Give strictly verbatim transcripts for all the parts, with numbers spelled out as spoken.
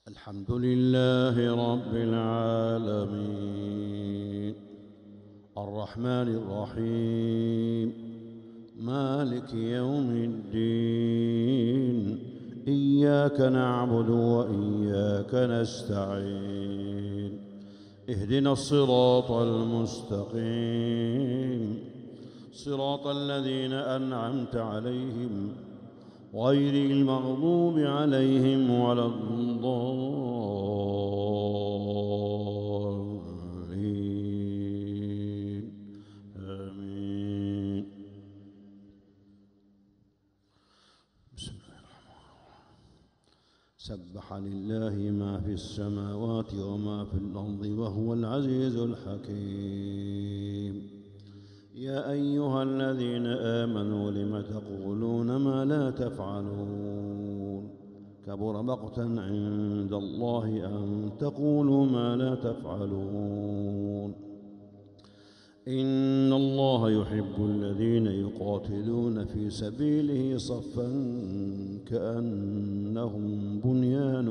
الحمد لله رب العالمين الرحمن الرحيم مالك يوم الدين إياك نعبد وإياك نستعين اهدنا الصراط المستقيم صراط الذين أنعمت عليهم غير المغضوب عليهم ولا الضالين آمين. بسم الله الرحمن الرحيم. سبح لله ما في السماوات وما في الأرض وهو العزيز الحكيم. يا أيها الذين آمنوا لم تقولون ما لا تفعلون كبر مقتا عند الله أن تقولوا ما لا تفعلون. إن الله يحب الذين يقاتلون في سبيله صفا كأنهم بنيان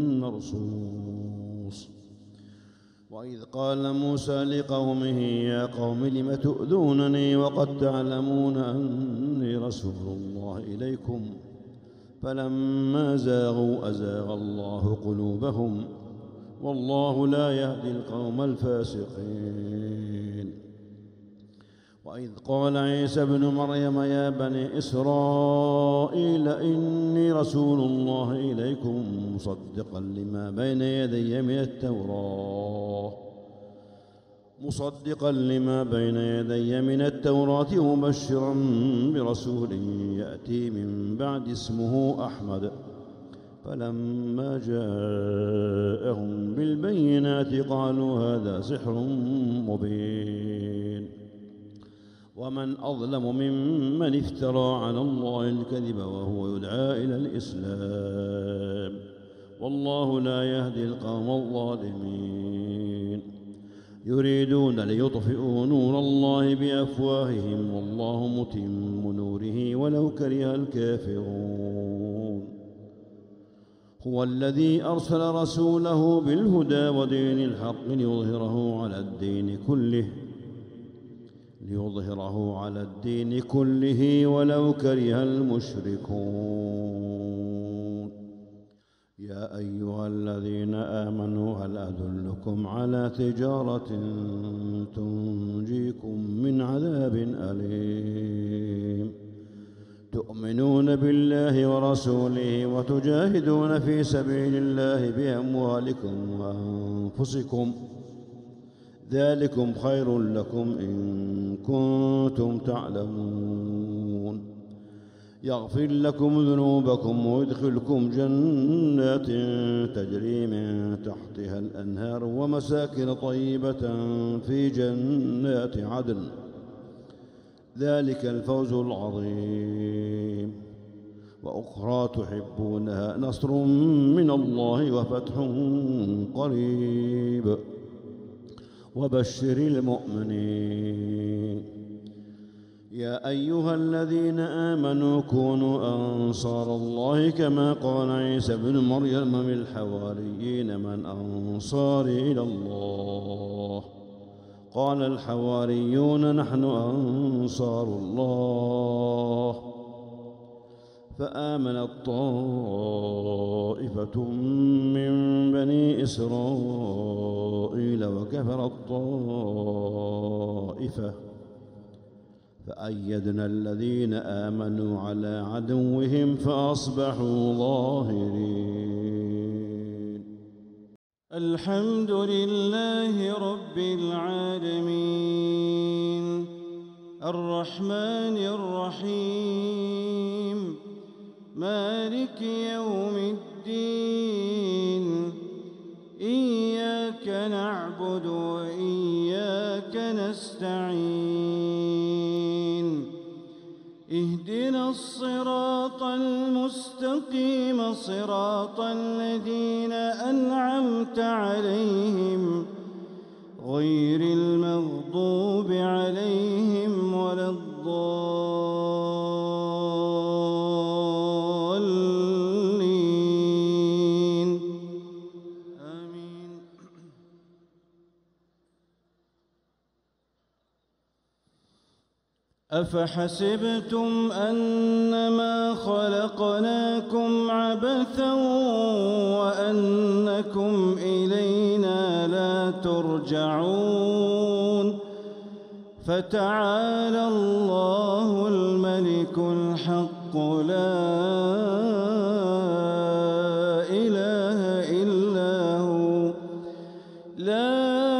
مرصوص. وإذ قال موسى لقومه يا قوم لم تؤذونني وقد تعلمون أني رسول الله إليكم فلما زاغوا أزاغ الله قلوبهم والله لا يهدي القوم الفاسقين. وإذ قال عيسى ابن مريم يا بني إسرائيل إني رسول الله إليكم مصدقا لما بين يدي من التوراة مصدقا لما بين يدي من التوراة ومبشرا برسول يأتي من بعد اسمه أحمد. فلما جاءهم بالبينات قالوا هذا سحر مبين. ومن أظلم ممن افترى على الله الكذب وهو يدعى إلى الإسلام والله لا يهدي القوم الظالمين. يريدون ليطفئوا نور الله بأفواههم والله متم نوره ولو كره الكافرون. هو الذي أرسل رسوله بالهدى ودين الحق ليظهره على الدين كله ليظهره على الدين كله ولو كره المشركون. يا أيها الذين آمنوا هل أدلكم على تجارة تنجيكم من عذاب أليم تؤمنون بالله ورسوله وتجاهدون في سبيل الله بأموالكم وأنفسكم ذلكم خير لكم إن كنتم تعلمون. يغفر لكم ذنوبكم ويدخلكم جنات تجري من تحتها الأنهار ومساكن طيبة في جنات عدن ذلك الفوز العظيم. وأخرى تحبونها نصر من الله وفتح قريب وبشر المؤمنين. يا أيها الذين آمنوا كونوا أنصار الله كما قال عيسى ابن مريم للحواريين من أنصاري إلى الله قال الحواريون نحن أنصار الله. فآمنت طائفة من بني إسرائيل وكفرت طائفة فأيدنا الذين آمنوا على عدوهم فأصبحوا ظاهرين. الحمد لله رب العالمين الرحمن الرحيم مالك يوم الدين إياك نعبد وإياك نستعين اهدنا الصراط المستقيم صراط الذين أنعمت عليهم غير المغضوب عليهم ولا الضالين أفحسبتم أنما خلقناكم عبثا وأنكم إلينا لا ترجعون فتعالى الله الملك الحق لا إله إلا هو لا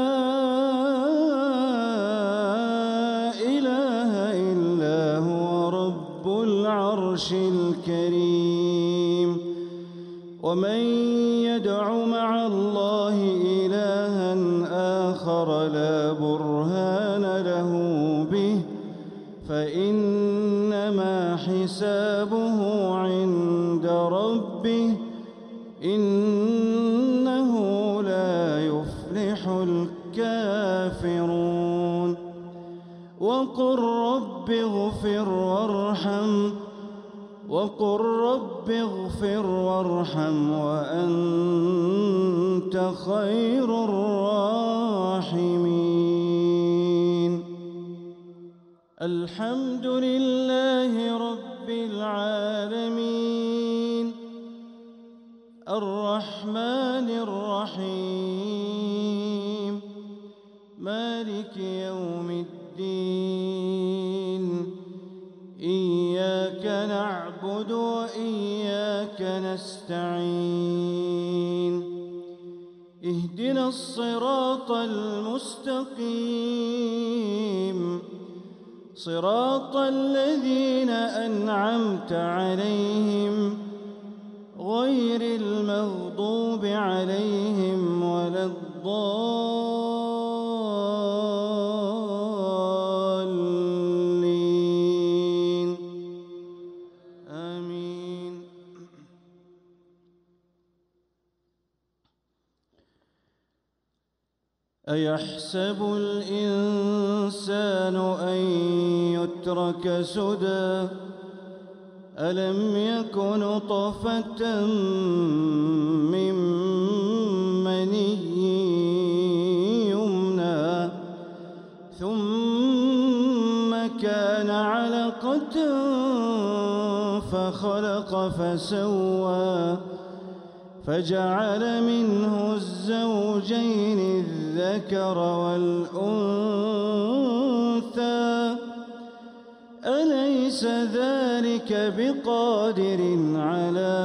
الكريم. ومن يدع مع الله إلها آخر لا برهان له به فإنما حسابه عند ربه إنه لا يفلح الكافرون. وقل رب اغفر وارحم وقل رب اغفر وارحم وأنت خير الراحمين. الحمد لله رب العالمين الرحمن الرحيم مالك يوم الدين إياك نعبد وإياك نستعين اهدنا الصراط المستقيم صراط الذين أنعمت عليهم غير المغضوب عليهم ولا الضالين آمين. أيحسب الإنسان أن يترك سدى ألم يك نطفة من مني يمنى ثم كان علقة فخلق فسوى فجعل منه الزوجين الذكر والأنثى أليس ذلك بقادر على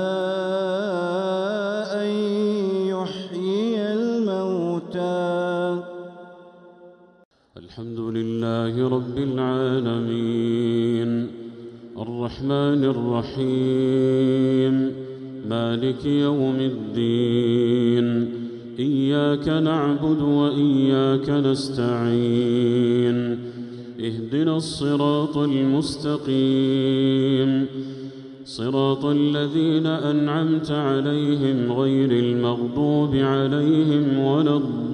أن يحيي الموتى. الحمد لله رب العالمين الرحمن الرحيم مالك يوم الدين إياك نعبد وإياك نستعين اهدنا الصراط المستقيم صراط الذين أنعمت عليهم غير المغضوب عليهم ولا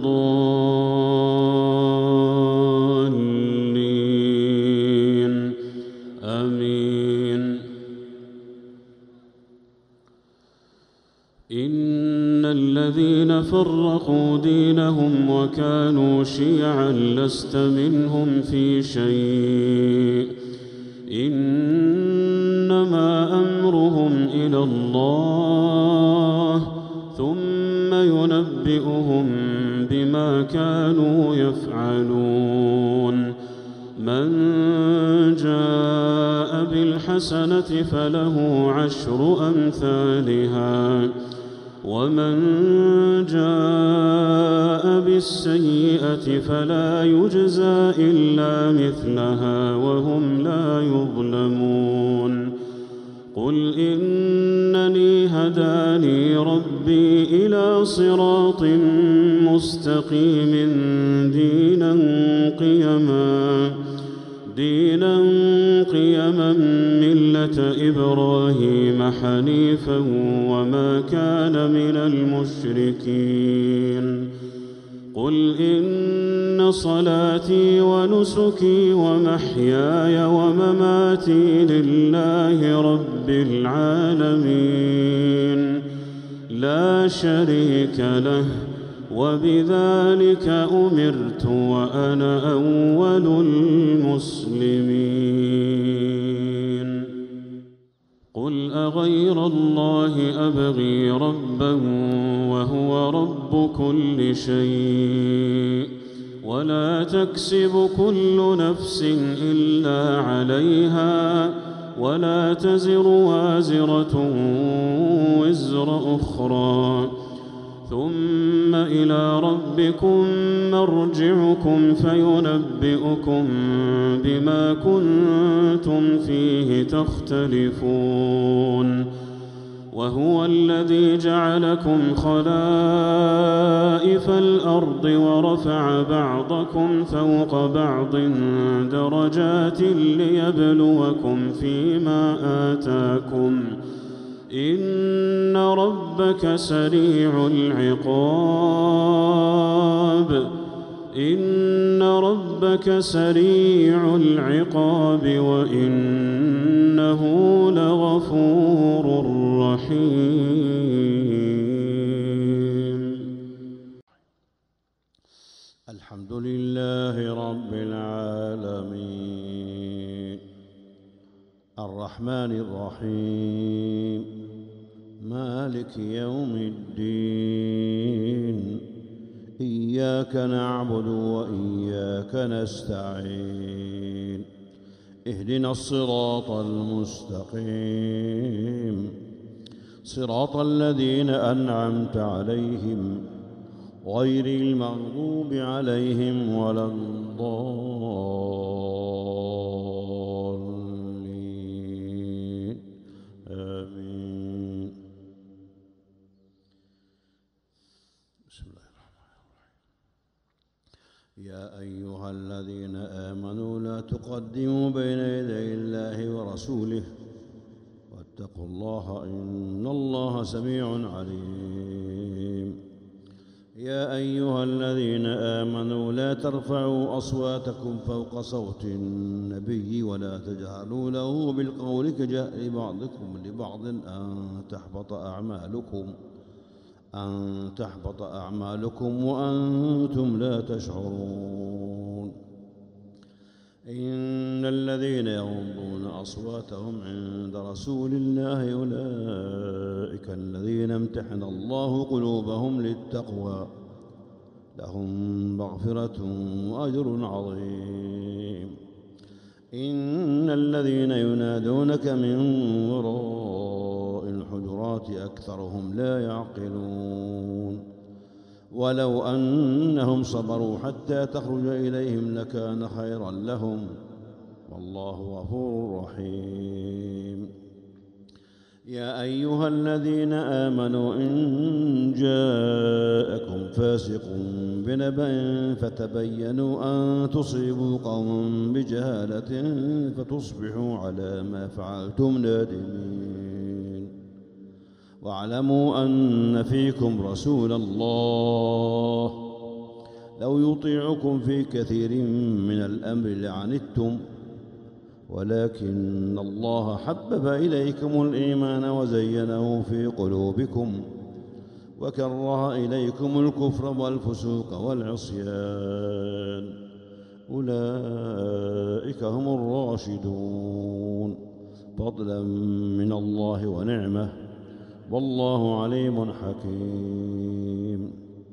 الضالين آمين. إن الذين فرقوا دينهم وكانوا شيعا لست منهم في شيء إنما أمرهم إلى الله ثم ينبئهم بما كانوا يفعلون. من جاء بالحسنة فله عشر أمثالها ومن جاء بالسيئة فلا يجزى إلا مثلها وهم لا يظلمون. قل إنني هداني ربي إلى صراط مستقيم دينا قيما دينا قيما ملة إبراهيم حنيفا وما كان من المشركين. قل إن صلاتي ونسكي ومحياي ومماتي لله رب العالمين لا شريك له وبذلك أمرت وأنا أول المسلمين. قل أغير الله أبغي ربا وهو رب كل شيء ولا تكسب كل نفس إلا عليها ولا تزر وازرة وزر أخرى ثم إلى ربكم مرجعكم فينبئكم بما كنتم فيه تختلفون. وهو الذي جعلكم خلائف الأرض ورفع بعضكم فوق بعض درجات ليبلوكم فيما آتاكم إن ربك سريع العقاب إن ربك سريع العقاب وإنه لغفور رحيم. الحمد لله رب العالمين الرحمن الرحيم مالك يوم الدين إياك نعبد وإياك نستعين اهدنا الصراط المستقيم صراط الذين أنعمت عليهم غير المغضوب عليهم ولا الضالين آمين. بسم الله الرحمن الرحيم. يا أيها الذين آمنوا لا تقدموا بين يدي الله ورسوله واتقوا الله إن الله سميع عليم. يا أيها الذين آمنوا لا ترفعوا أصواتكم فوق صوت النبي ولا تجهروا له بالقول كجهر بعضكم لبعض أن تحبط أعمالكم أن تحبط أعمالكم وأنتم لا تشعرون. إن الذين يغضون أصواتهم عند رسول الله أولئك الذين امتحن الله قلوبهم للتقوى لهم مغفرة وأجر عظيم. إن الذين ينادونك من وراء الحجرات أكثرهم لا يعقلون. ولو أنهم صبروا حتى تخرج إليهم لكان خيرا لهم والله غفور رحيم. يا أيها الذين آمنوا إن جاءكم فاسق بنبأ فتبينوا أن تصيبوا قوما بجهالة فتصبحوا على ما فعلتم نادمين. واعلموا أن فيكم رسول الله لو يطيعكم في كثير من الأمر لعنتم ولكن الله حبب إليكم الإيمان وزينه في قلوبكم وكره إليكم الكفر والفسوق والعصيان أولئك هم الراشدون فضلا من الله ونعمه والله عليم حكيم.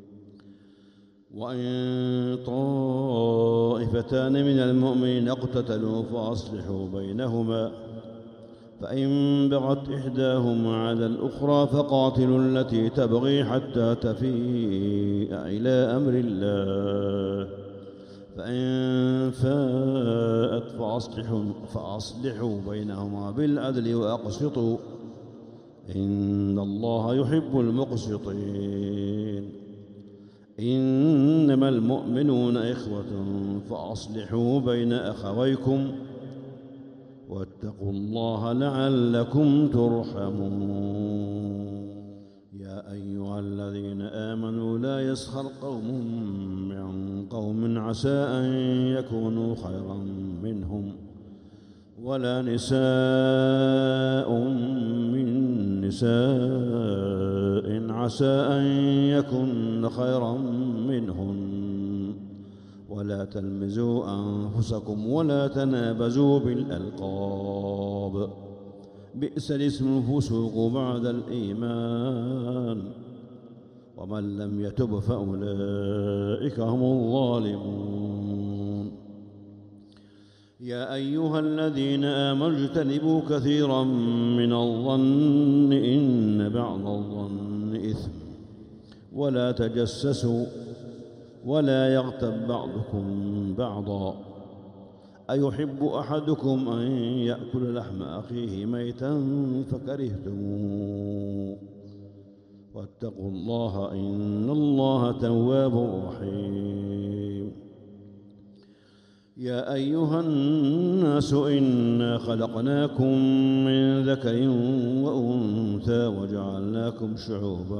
وإن طائفتان من المؤمنين اقتتلوا فأصلحوا بينهما فإن بغت إحداهما على الأخرى فقاتلوا التي تبغي حتى تفيء إلى أمر الله فإن فاءت فأصلحوا, فأصلحوا بينهما بالعدل وأقسطوا إن الله يحب المقسطين. إنما المؤمنون إخوة فأصلحوا بين أخويكم واتقوا الله لعلكم ترحمون. يا أيها الذين آمنوا لا يسخر قوم من قوم عسى أن يكونوا خيرا منهم ولا نساء من نساء عسى أن يكن خيرا منهن ولا تلمزوا أنفسكم ولا تنابزوا بالألقاب بئس الاسم الفسوق بعد الإيمان ومن لم يتب فأولئك هم الظالمون. يا أيها الذين آمنوا اجتنبوا كثيرا من الظن إن بعض الظن إثم ولا تجسسوا ولا يغتب بعضكم بعضا أيحب أحدكم أن يأكل لحم أخيه ميتا فكرهتموه واتقوا الله إن الله تواب رحيم. يا أيها الناس إنا خلقناكم من ذكر وأنثى وجعلناكم شعوبا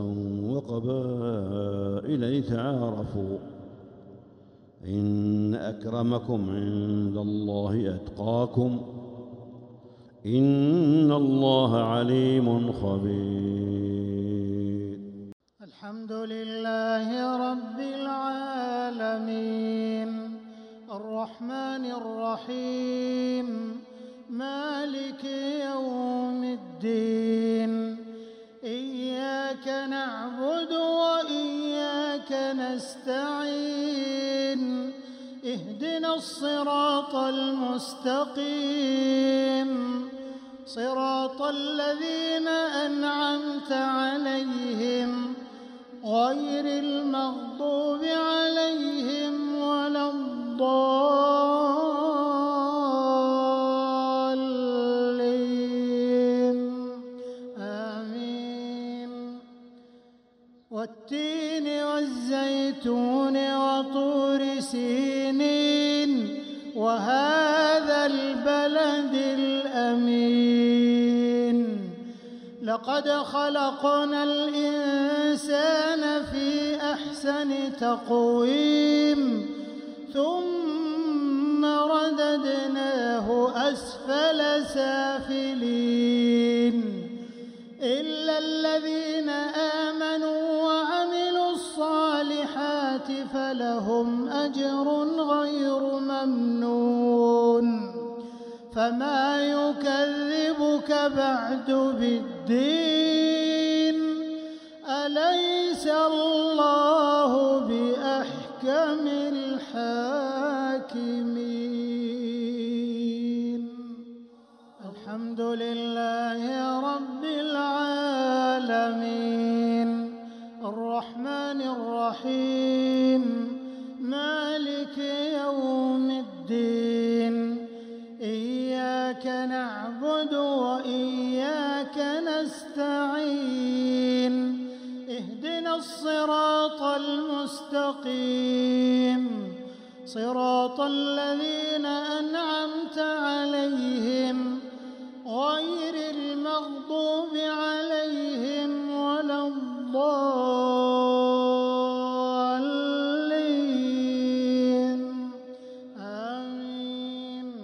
وقبائل لتعارفوا إن أكرمكم عند الله أتقاكم إن الله عليم خبير. الحمد لله رب العالمين الرحمن الرحيم مالك يوم الدين إياك نعبد وإياك نستعين اهدنا الصراط المستقيم صراط الذين أنعمت عليهم غير المغضوب عليهم ولا الضالين آمين. والتين والزيتون وطور سينين وهذا البلد الأمين لقد خلقنا الإنسان في أحسن تقويم ثم رددناه أسفل سافلين إلا الذين آمنوا وعملوا الصالحات فلهم أجر غير ممنون. فما يكذبك بعد بالدين أليس الله بأحكم الحاكمين. الحمد لله رب العالمين الرحمن الرحيم مالك يوم الدين إياك نعبد وإياك نستعين اهدنا الصراط المستقيم صراط الذين أنعمت عليهم غير المغضوب عليهم ولا الضالين آمين.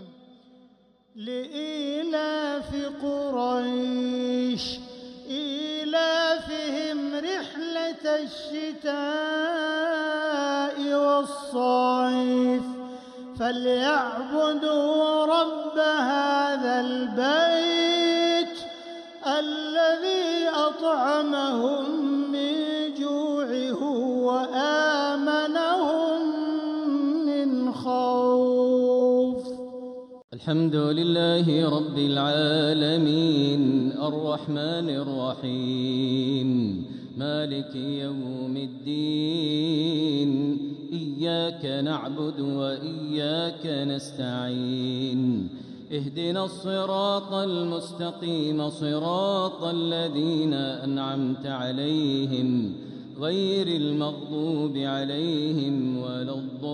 لإيلاف قريش إيلافهم رحلة الشتاء والصيف فليعبدوا رب هذا البيت الذي أطعمهم من جوع وآمنهم من خوف. الحمد لله رب العالمين الرحمن الرحيم مالك يوم الدين إياك نعبد وإياك نستعين اهدنا الصراط المستقيم صراط الذين أنعمت عليهم غير المغضوب عليهم ولا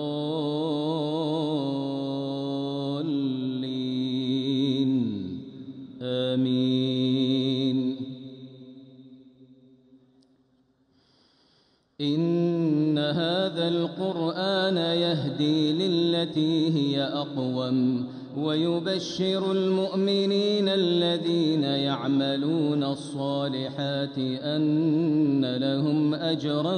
الضالين آمين. إن هذا القرآن يهدي للتي هي أقوم ويبشر المؤمنين الذين يعملون الصالحات أن لهم أجرا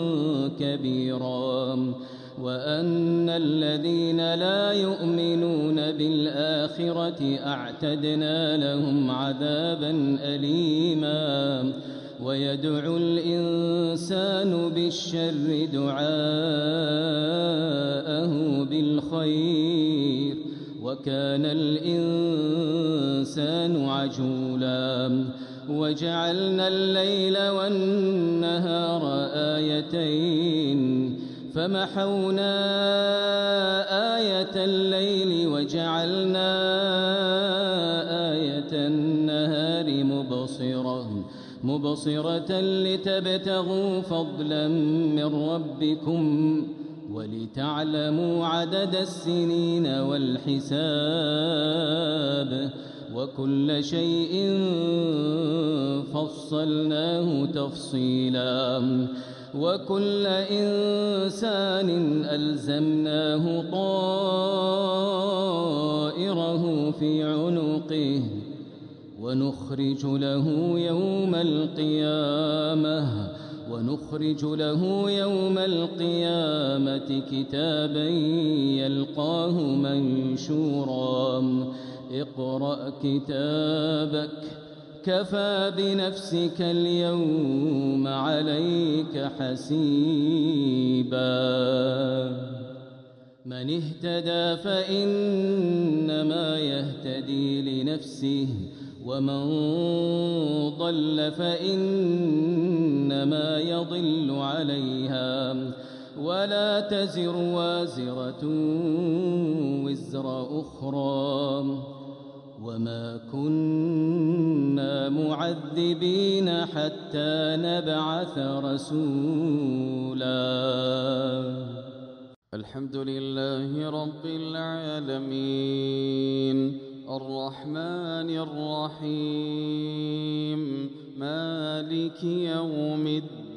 كبيرا وأن الذين لا يؤمنون بالآخرة أعتدنا لهم عذابا أليما ويدعو الإنسان بالشر دعاءه بالخير وكان الإنسان عجولا وجعلنا الليل والنهار آيتين فمحونا آية الليل وجعلنا آية النهار مبصرة مبصرة لتبتغوا فضلا من ربكم ولتعلموا عدد السنين والحساب وكل شيء فصلناه تفصيلا وكل إنسان ألزمناه طائره في عنقه ونخرج له يوم القيامة ونخرج له يوم القيامة كتابا يلقاه منشورا اقرأ كتابك كفى بنفسك اليوم عليك حسيبا من اهتدى فإنما يهتدي لنفسه ومن ضل فإنما يضل عليها ولا تزر وازرة وزر أخرى وما كنا معذبين حتى نبعث رسولا. الحمد لله رب العالمين الرحمن الرحيم مالك يوم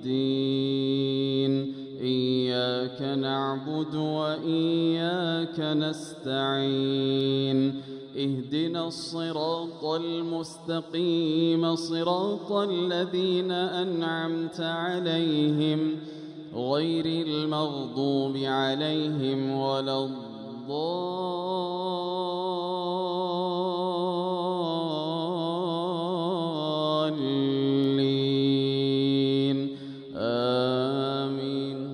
الدين إياك نعبد وإياك نستعين اهدنا الصراط المستقيم صراط الذين أنعمت عليهم غير المغضوب عليهم ولا الضالين آمين.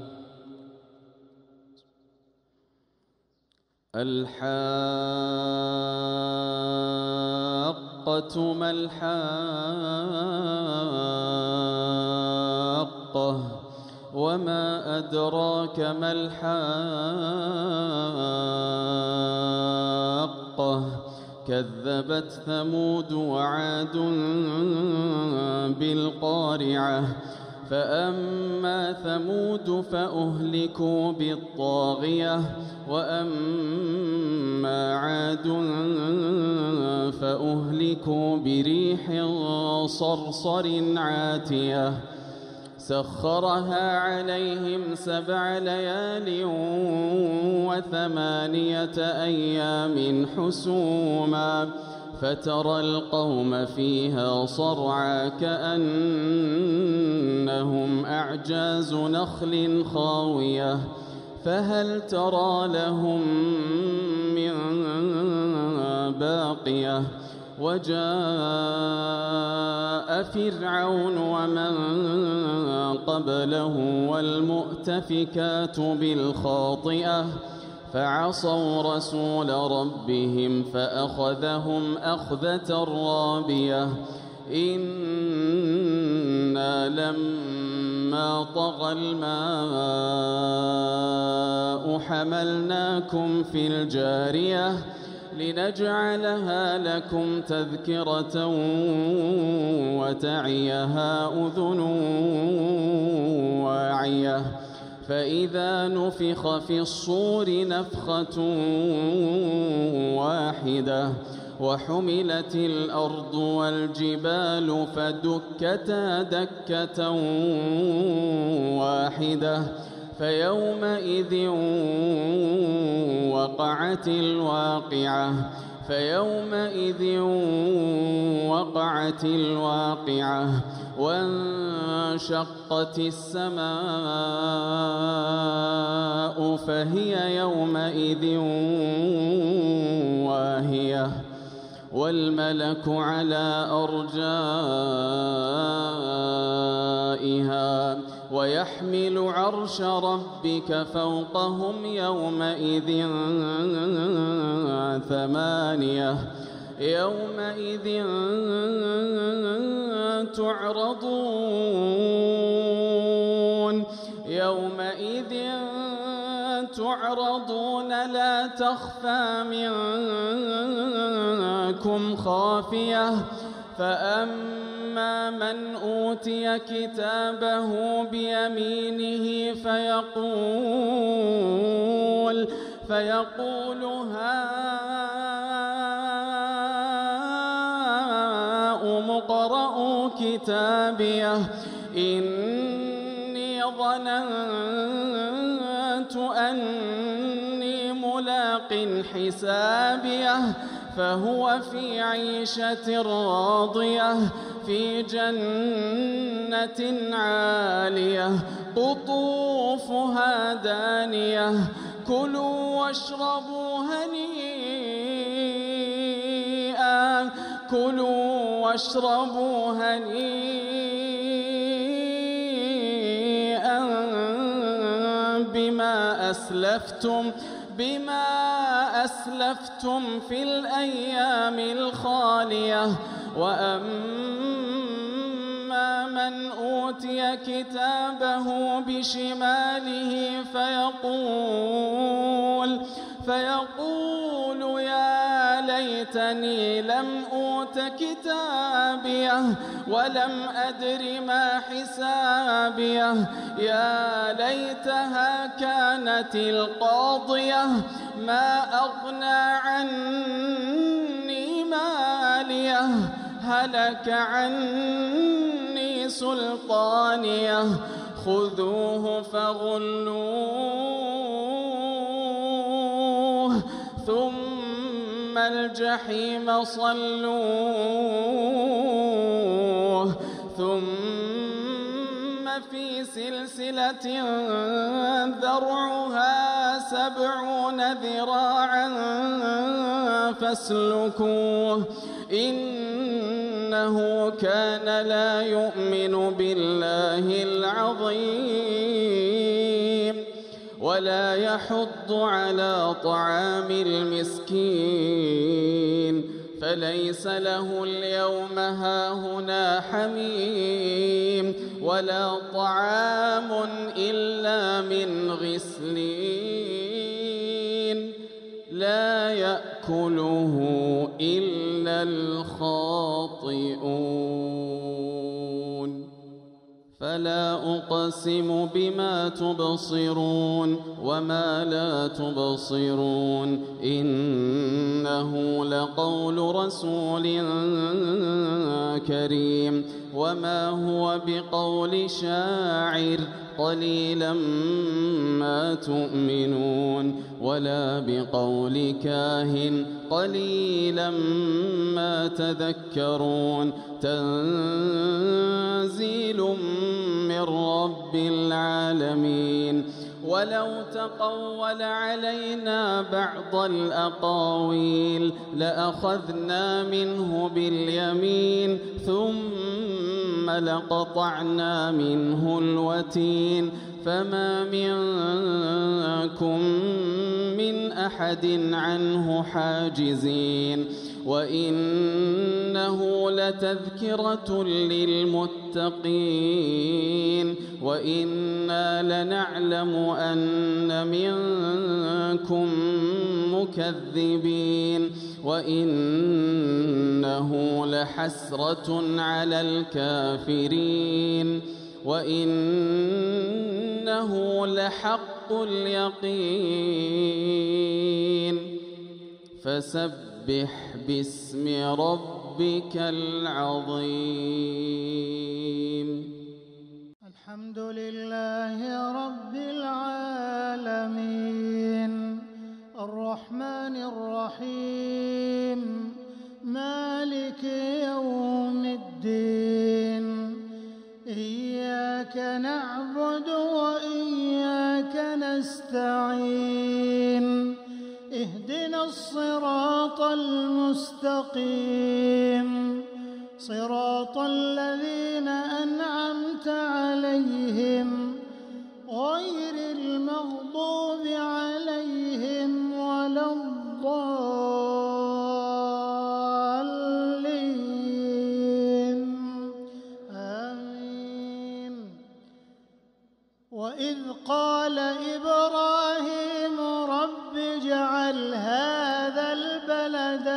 الحاقة ما الحاقة وما أدراك ما الحاقة كذبت ثمود وعاد بالقارعة فأما ثمود فأهلكوا بالطاغية وأما عاد فأهلكوا بريح صرصر عاتية سخرها عليهم سبع ليال وثمانية أيام حسوما فترى القوم فيها صرعى كأنهم أعجاز نخل خاوية فهل ترى لهم من باقية وجاء فرعون ومن قبله والمؤتفكات بالخاطئة فعصوا رسول ربهم فأخذهم أخذة رابية إنا لما طغى الماء حملناكم في الجارية لنجعلها لكم تذكرة وتعيها أذن واعية فإذا نفخ في الصور نفخة واحدة وحملت الأرض والجبال فدكتا دكة واحدة فيومئذ وقعت الواقعة فيومئذ وقعت الواقعة وانشقت السماء فهي يومئذ واهية والملك على أرجائها ويحمل عرش ربك فوقهم يومئذ ثمانية يومئذ تعرضون يومئذ تعرضون لا تخفى منكم خافية فأما من أوتي كتابه بيمينه فيقول فيقول هاؤم اقرءوا كتابيه إني ظننت أني ملاق حسابيه فهو في عيشة راضية في جنة عالية قطوفها دانية كلوا واشربوا هنيئا كلوا واشربوا هنيئا بما أسلفتم بما أسلفتم في الأيام الخالية وأما من أوتي كتابه بشماله فيقول فيقول يا ليتني لم أوت كتابيه ولم أدر ما حسابيه يا ليتها كانت القاضية ما أغنى عني ماليه هلك عني سلطانيه خذوه فغلوه ثم الجحيم صلوه ثم في سلسلة ذرعها سبعون ذراعا فاسلكوه إنه كان لا يؤمن بالله العظيم ولا يحض على طعام المسكين فليس له اليوم هاهنا حميم ولا طعام إلا من غسلين لا يأكله إلا الخاطئون فلا أقسم بما تبصرون وما لا تبصرون إنه لقول رسول كريم وما هو بقول شاعر قليلا ما تؤمنون ولا بقول كاهن قليلا ما تذكرون تنزيل من رب العالمين ولو تقول علينا بعض الأقاويل لأخذنا منه باليمين ثم لقطعنا منه الوتين فما منكم من أحد عنه حاجزين وإنه لتذكرة للمتقين وإنا لنعلم أن منكم مكذبين وإنه لحسرة على الكافرين وإنه لحق اليقين فسبح باسم ربك العظيم. الحمد الحمد لله رب العالمين الرحمن الرحيم مالك يوم الدين إياك نعبد وإياك نستعين اهدنا الصراط المستقيم صراط الذين أنعمت عليهم غير المغضوب عليهم ولا الضالين آمين. وإذ قال إبراهيم رب اجعل هذا البلد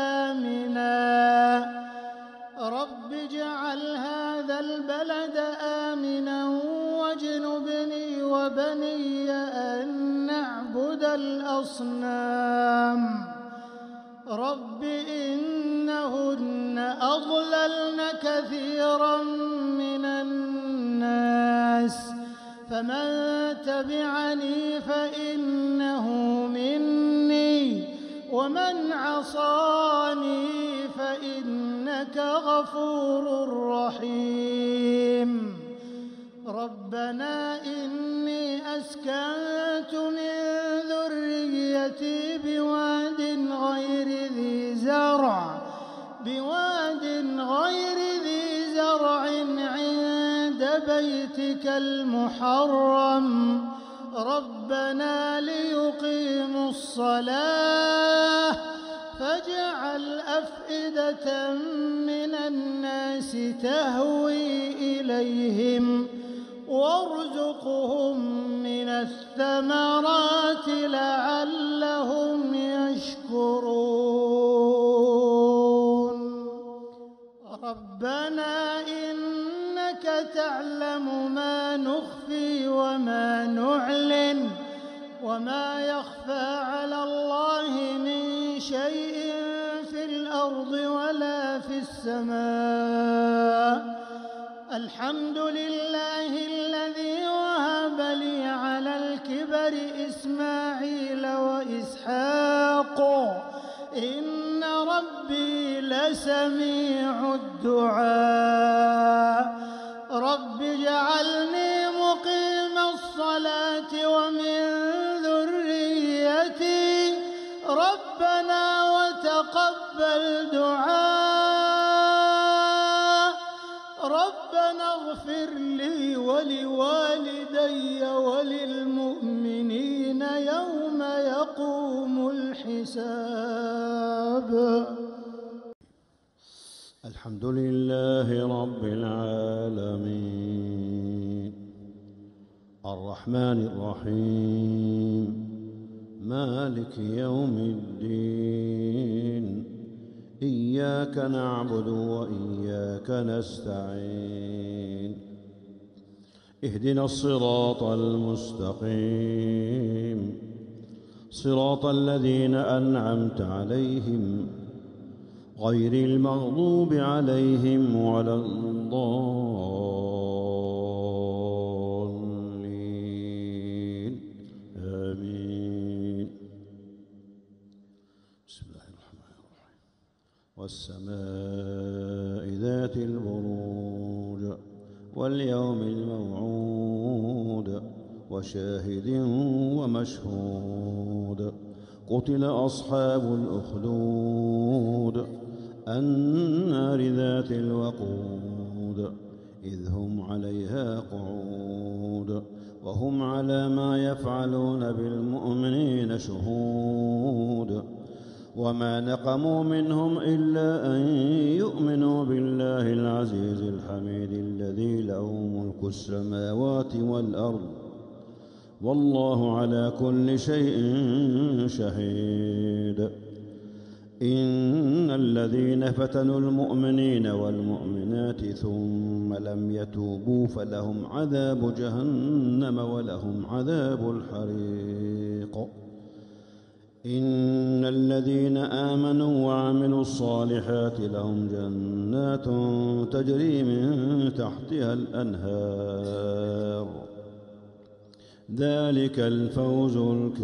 آمناً رب اجعل هذا البلد آمنا واجنبني وبني أن نعبد الأصنام رب إنهن أضللن كثيرا من الناس فمن تبعني فإنه مني ومن عصاني فإنك غفور رحيم. ربنا إني أسكنت من ذريتي بواد غير ذي زرع بواد غير ذي زرع عند بيتك المحرم ربنا ليقيموا الصلاة فاجعل أفئدة من الناس تهوي إليهم وارزقهم من الثمرات لعلهم يشكرون. ربنا إنك تعلم ما نخفي وما نعلن وما يخفى على الله من شيء في الأرض ولا في السماء. الحمد لله الذي وهب لي على الكبر إسماعيل وإسحاق إن ربي لسميع الدعاء. رب اجعلني مقيم الصلاة ومن ذريتي ربنا وتقبل دعاء. ربنا اغفر لي ولوالدي وللمؤمنين يوم يقوم الحساب. الحمد لله رب العالمين الرحمن الرحيم مالك يوم الدين إياك نعبد وإياك نستعين اهدنا الصراط المستقيم صراط الذين أنعمت عليهم غير المغضوب عليهم ولا الضالين آمين. بسم الله الرحمن الرحيم والسماء ذات البروج واليوم الموعود وشاهد ومشهود قتل أصحاب الأخدود النار ذات الوقود إذ هم عليها قعود وهم على ما يفعلون بالمؤمنين شهود وما نقموا منهم إلا أن يؤمنوا بالله العزيز الحميد الذي له ملك السماوات والأرض والله على كل شيء شهيد. إن الذين فتنوا المؤمنين والمؤمنات ثم لم يتوبوا فلهم عذاب جهنم ولهم عذاب الحريق. إن الذين آمنوا وعملوا الصالحات لهم جنات تجري من تحتها الأنهار ذلك الفوز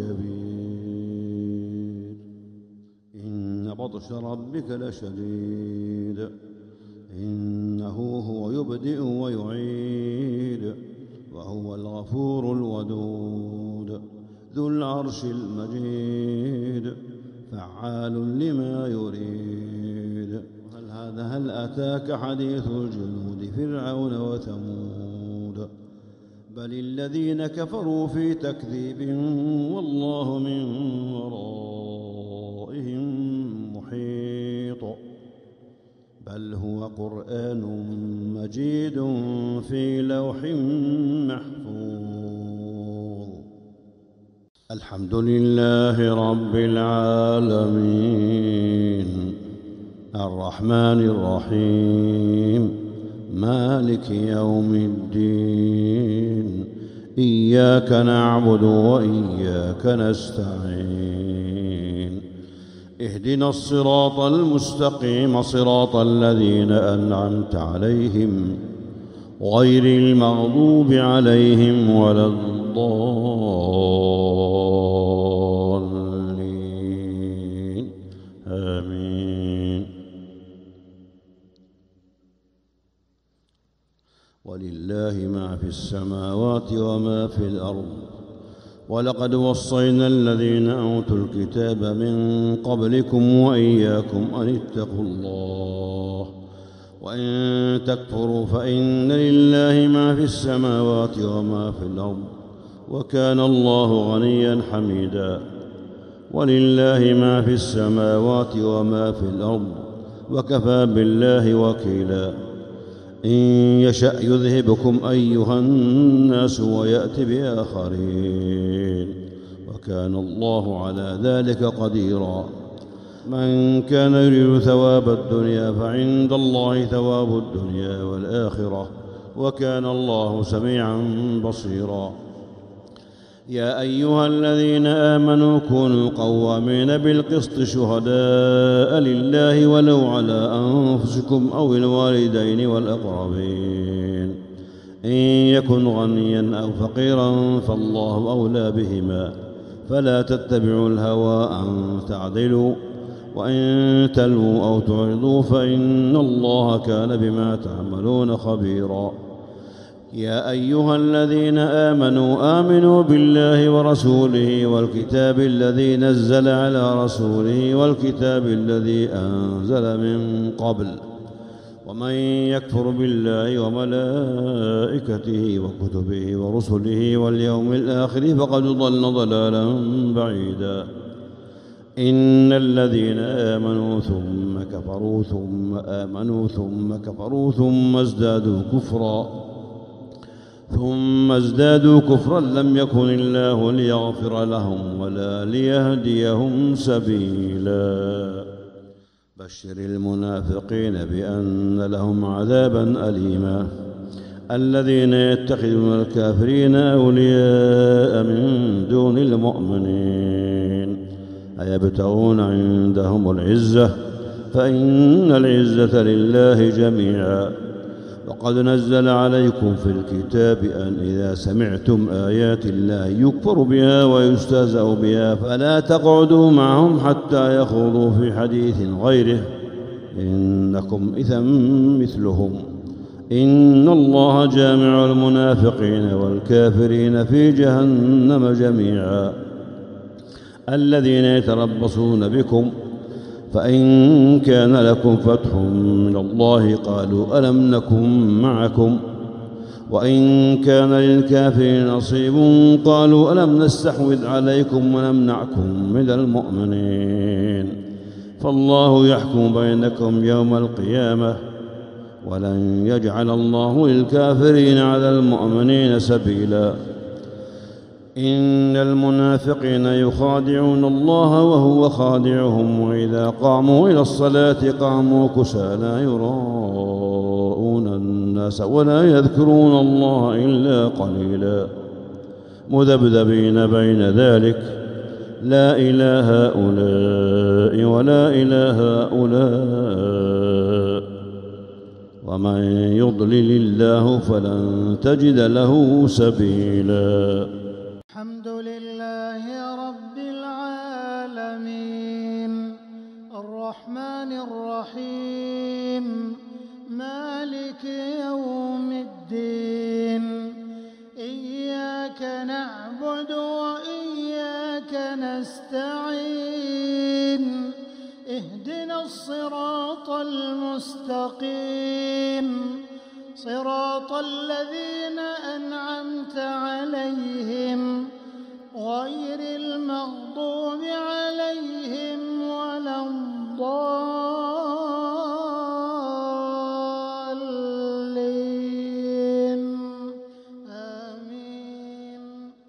الكبير. إن بطش ربك لشديد إنه هو يبدئ ويعيد وهو الغفور الودود ذو العرش المجيد فعال لما يريد. هل هذا هل أتاك حديث الجنود فرعون وثمود بل الذين كفروا في تكذيب والله من ورائهم محيط. بل هو قرآن مجيد في لوح محفوظ. الحمد لله رب العالمين الرحمن الرحيم مالك يوم الدين إياك نعبد وإياك نستعين اهدنا الصراط المستقيم صراط الذين أنعمت عليهم غير المغضوب عليهم ولا الضالين آمين. ولله ما في السماوات وما في الأرض ولقد وصينا الذين أوتوا الكتاب من قبلكم وإياكم أن اتقوا الله وإن تكفروا فإن لله ما في السماوات وما في الأرض وكان الله غنيا حميدا. ولله ما في السماوات وما في الأرض وكفى بالله وكيلا. إن يشأ يذهبكم أيها الناس ويأت بآخرين وكان الله على ذلك قديرا. من كان يريد ثواب الدنيا فعند الله ثواب الدنيا والآخرة وكان الله سميعا بصيرا. يا أيها الذين آمنوا كونوا قوامين بالقسط شهداء لله ولو على أنفسكم أو الوالدين والأقربين إن يكن غنيا أو فقيرا فالله أولى بهما فلا تتبعوا الهوى أن تعدلوا وإن تلووا أو تعرضوا فإن الله كان بما تعملون خبيرا. يا أيها الذين آمنوا آمنوا بالله ورسوله والكتاب الذي نزل على رسوله والكتاب الذي أنزل من قبل ومن يكفر بالله وملائكته وكتبه ورسله واليوم الآخر فقد ضل ضلالا بعيدا. إن الذين آمنوا ثم كفروا ثم آمنوا ثم كفروا ثم ازدادوا كفرا ثم ازدادوا كفرا لم يكن الله ليغفر لهم ولا ليهديهم سبيلا. بشر المنافقين بأن لهم عذابا أليما. الذين يتخذون الكافرين أولياء من دون المؤمنين أيبتغون عندهم العزة فإن العزة لله جميعا. وقد نزل عليكم في الكتاب أن إذا سمعتم آيات الله يكفر بها ويستهزأ بها فلا تقعدوا معهم حتى يخوضوا في حديث غيره إنكم إذا مثلهم. إن الله جامع المنافقين والكافرين في جهنم جميعا. الذين يتربصون بكم فإن كان لكم فتح من الله قالوا ألم نكن معكم وإن كان للكافرين نصيب قالوا ألم نستحوذ عليكم ونمنعكم من المؤمنين فالله يحكم بينكم يوم القيامة ولن يجعل الله للكافرين على المؤمنين سبيلا. إن المنافقين يخادعون الله وهو خادعهم وإذا قاموا إلى الصلاة قاموا كسالى يراءون الناس ولا يذكرون الله إلا قليلا مذبذبين بين ذلك لا إله هؤلاء ولا إله هؤلاء ومن يضلل الله فلن تجد له سبيلا. الحمد لله رب العالمين الرحمن الرحيم مالك يوم الدين إياك نعبد وإياك نستعين اهدنا الصراط المستقيم صراط الذين أنعمت عليهم غير المغضوب عليهم ولا الضالين آمين.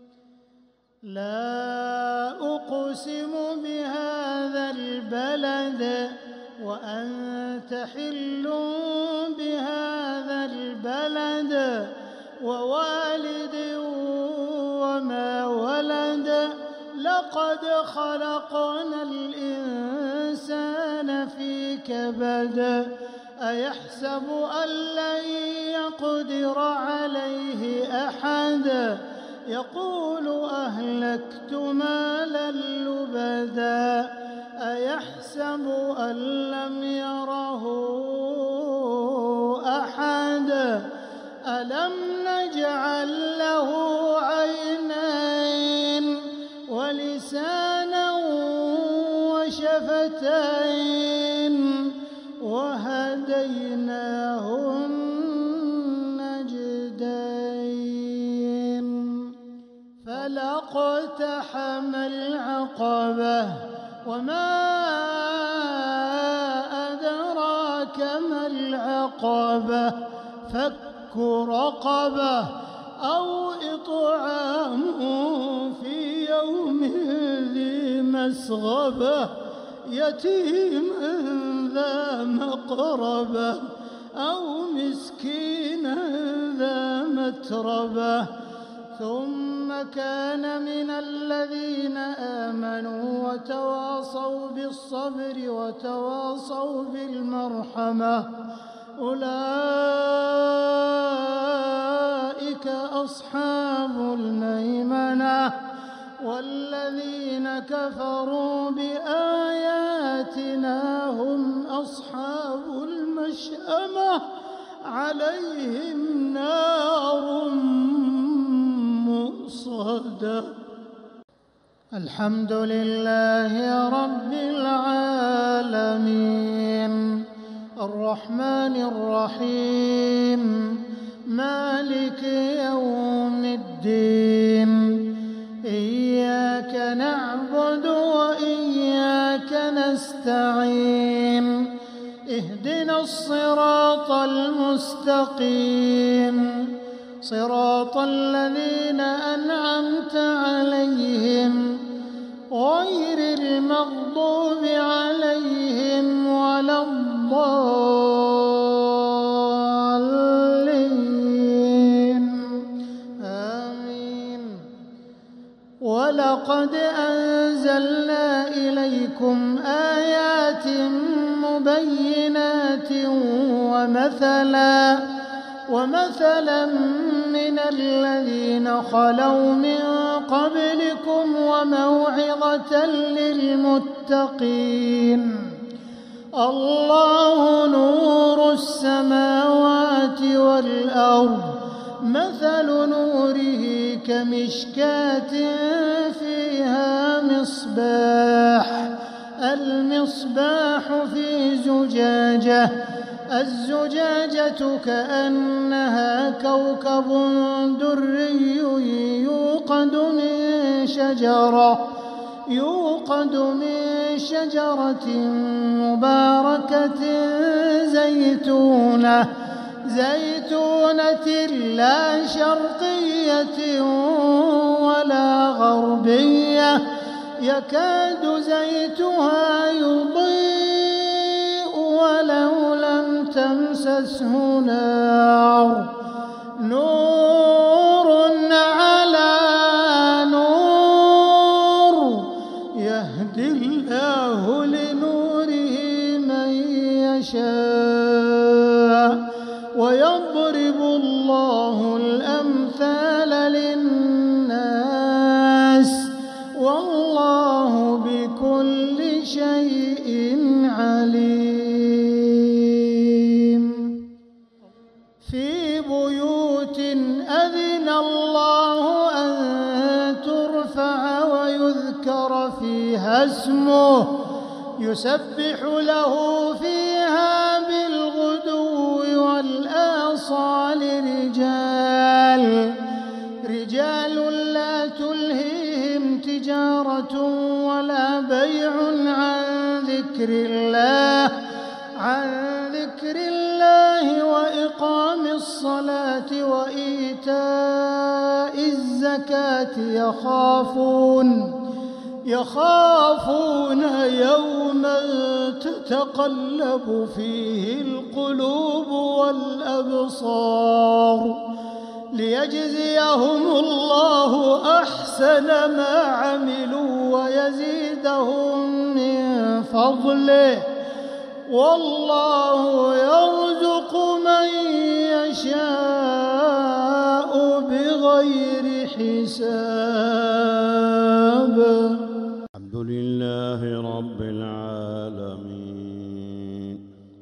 لا أقسم بهذا البلد وأنت حل بهذا البلد ووالد وما ولد لقد خلقنا الإنسان في كبد أيحسب أن لن يقدر عليه أحد يقول أهلكت مالا لبدا أيحسب أن لم يره أحد ألم نجعل له عينين ولسانا وشفتين وهديناه النجدين فلاقتحم العقبة وما أدراك ما العقبة فك رقبة أو إطعام في يوم ذي مسغبة يتيما ذا مقربة أو مسكينا ذا متربة ثم كان من الذين آمنوا وتواصوا بالصبر وتواصوا بالمرحمة أولئك أصحاب الميمنة والذين كفروا بآياتنا هم أصحاب المشأمة عليهم نار مؤصدة. الحمد لله رب العالمين الرحمن الرحيم مالك يوم الدين إياك نعبد وإياك نستعين اهدنا الصراط المستقيم صراط الذين أنعمت عليهم غير المغضوب عليهم ولا الضالين آمين. ولقد أنزلنا إليكم آيات مبينات ومثلا ومثلا من الذين خلوا من قبلكم وموعظة للمتقين. الله نور السماوات والأرض مثل نوره كمشكاة فيها مصباح المصباح في زجاجة الزجاجة كأنها كوكب دري يوقد من شجرة يوقد من شجرة مباركة زيتونة زيتونة لا شرقية ولا غربية يكاد زيتها يضيء ولو لم تمسسه نار نور على نور الناس والله بكل شيء عليم. في بيوت أذن الله أن ترفع ويذكر فيها اسمه يسبح له فيها بالغدو والآصال رجال رجال لا تلهيهم تجارة ولا بيع عن ذكر الله عن ذكر الله وإقام الصلاة وإيتاء الزكاة يخافون يخافون يوما تتقلب فيه القلوب والأبصار ليجزيهم الله أحسن ما عملوا ويزيدهم من فضله والله يرزق من يشاء بغير حساب. الحمد لله رب العالمين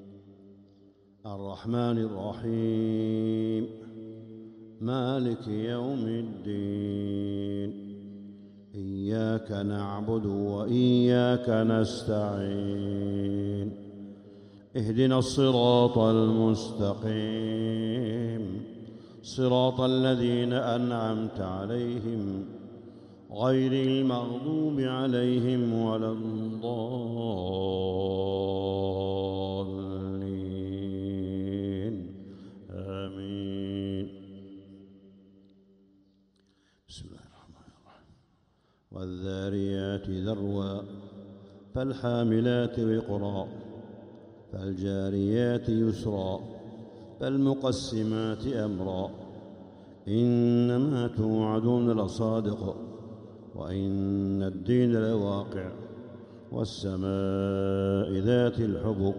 الرحمن الرحيم مالك يوم الدين إياك نعبد وإياك نستعين اهدنا الصراط المستقيم صراط الذين أنعمت عليهم غير المغضوب عليهم ولا الضالين آمين. بسم الله الرحمن الرحيم والذاريات ذروا فالحاملات وقرا فالجاريات يسرا فالمقسمات أمرا إنما توعدون لصادق وإن الدين لواقع والسماء ذات الحبك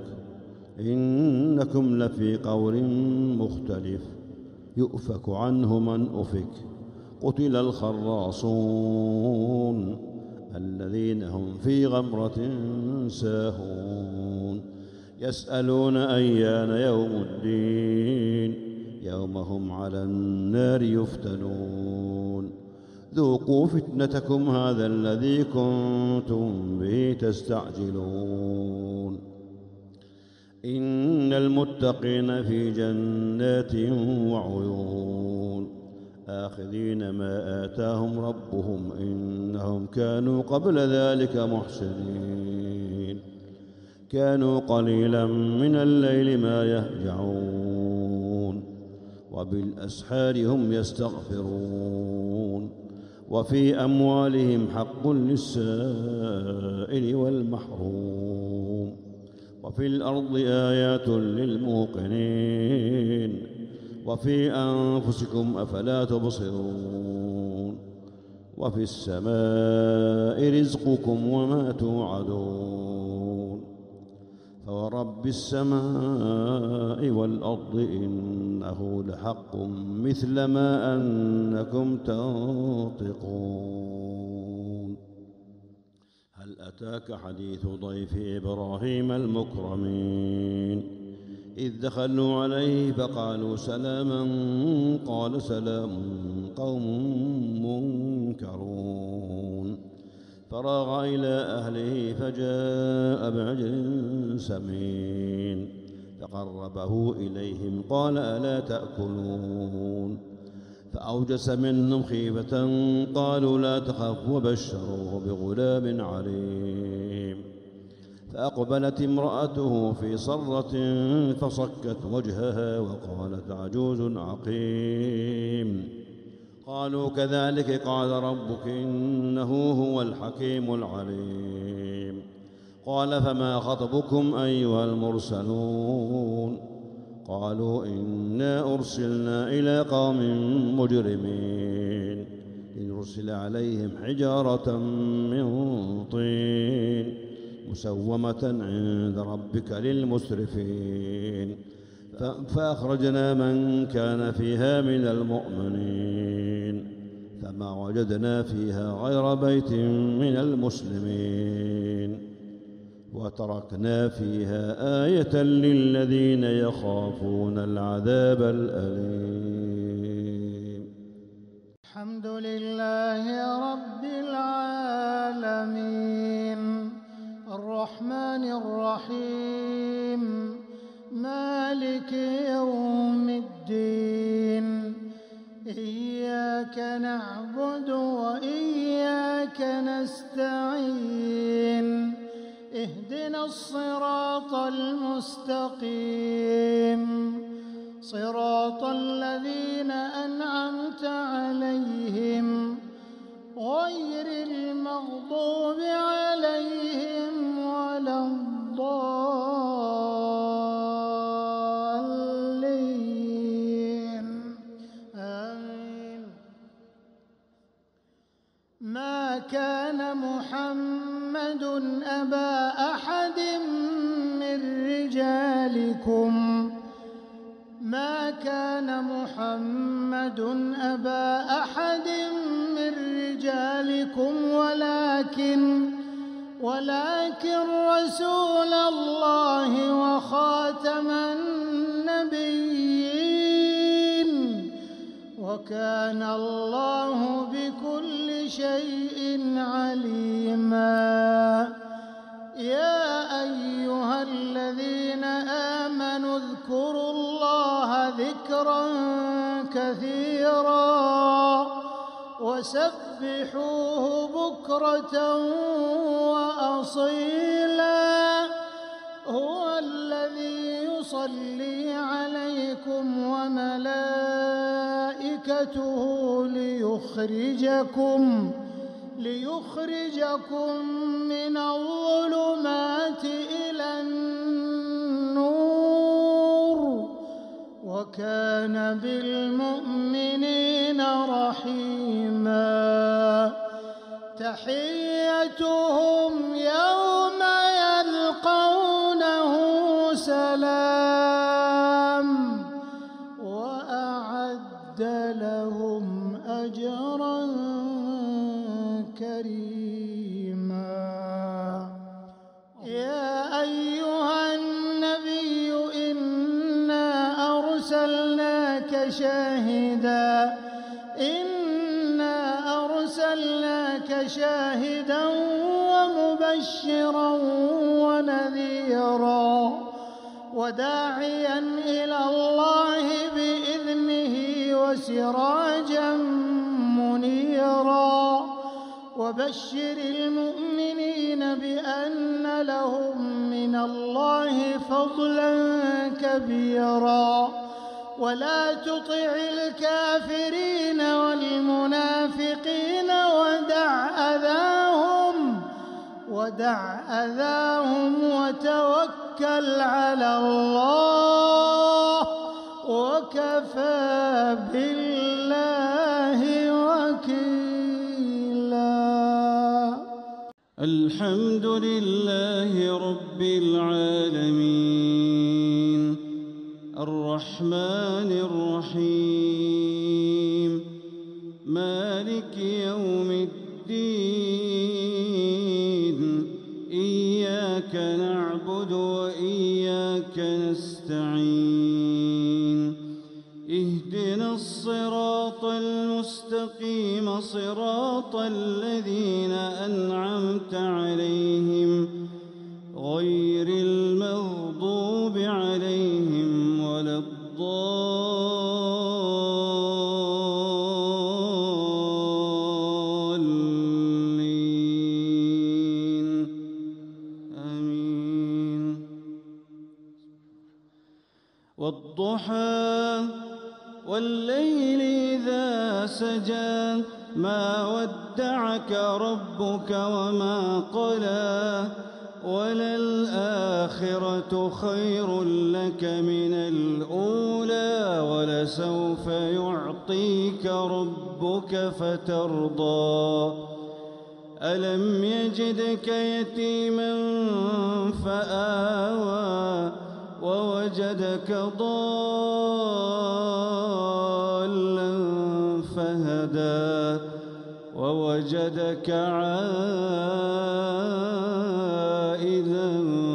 إنكم لفي قول مختلف يؤفك عنه من أفك قتل الخراصون الذين هم في غمرة ساهون يسألون أيان يوم الدين يوم هم على النار يفتنون ذوقوا فتنتكم هذا الذي كنتم به تستعجلون إن المتقين في جنات وعيون آخذين ما آتاهم ربهم إنهم كانوا قبل ذلك محسنين كانوا قليلا من الليل ما يهجعون وبالأسحار هم يستغفرون وفي أموالهم حق للسائل والمحروم وفي الأرض آيات للموقنين وفي أنفسكم أفلا تبصرون وفي السماء رزقكم وما توعدون فورب السماء والأرض إنه لحق مثل ما أنكم تنطقون. هل أتاك حديث ضيف إبراهيم المكرمين إذ دخلوا عليه فقالوا سلاما قال سلام قوم منكرون فراغ إلى أهله فجاء بعجل سمين فقربه إليهم قال ألا تأكلون فأوجس منهم خيفة قالوا لا تخف وبشروه بغلام عليم فأقبلت امرأته في صرة فصكت وجهها وقالت عجوز عقيم قالوا كذلك قال ربك إنه هو الحكيم العليم قال فما خطبكم أيها المرسلون قالوا إنا أرسلنا إلى قوم مجرمين لنرسل عليهم حجارة من طين مسومة عند ربك للمسرفين فأخرجنا من كان فيها من المؤمنين فما وجدنا فيها غير بيت من المسلمين وتركنا فيها آية للذين يخافون العذاب الأليم. الحمد لله رب العالمين الرحمن الرحيم مالك يوم الدين إياك نعبد وإياك نستعين اهدنا الصراط المستقيم صراط الذين أنعمت عليهم غير المغضوب عليهم ولا الضالين آمين. ما كان محمد أبا أحد من رجالكم ما كان محمد أبا أحد من رجالكم ولكن ولكن رسول الله وخاتم النبيين وكان الله بكل شيء عليما. يا أيها الذين آمنوا اذكروا الله ذكرا كثيرا وسبحوه بكرة وأصيلا هو الذي يصلي عليكم وملائكته ليخرجكم ليخرجكم من الظلمات إلى النور وكان بالمؤمنين رحيما. تحيتهم يوم يلقونه سلام وأعد لهم أجرا كريما. يا أيها النبي إنا أرسلناك شاهدا إنا أرسلناك شاهدا ومبشرا ونذيرا وداعيا إلى الله بإذنه وسراجا منيرا وبشر المؤمنين بأن لهم من الله فضلا كبيرا ولا تطع الكافرين والمنافقين ودع أذاهم ودع أذاهم وتوكل على الله وكفى بالله وكيلا. الحمد لله رب العالمين الرحمن الرحيم مالك يوم الدين إياك نعبد وإياك نستعين اهدنا الصراط المستقيم صراط الذين أنعمت عليهم غير المغضوب عليهم ولا الضالين آمين. والضحى والليل إذا سجى ما ودعك ربك وما قلى وللآخرة خير لك من الأولى ولسوف يعطيك ربك فترضى. ألم يجدك يتيما فآوى ووجدك ضالا فهدى ووجدك عائلا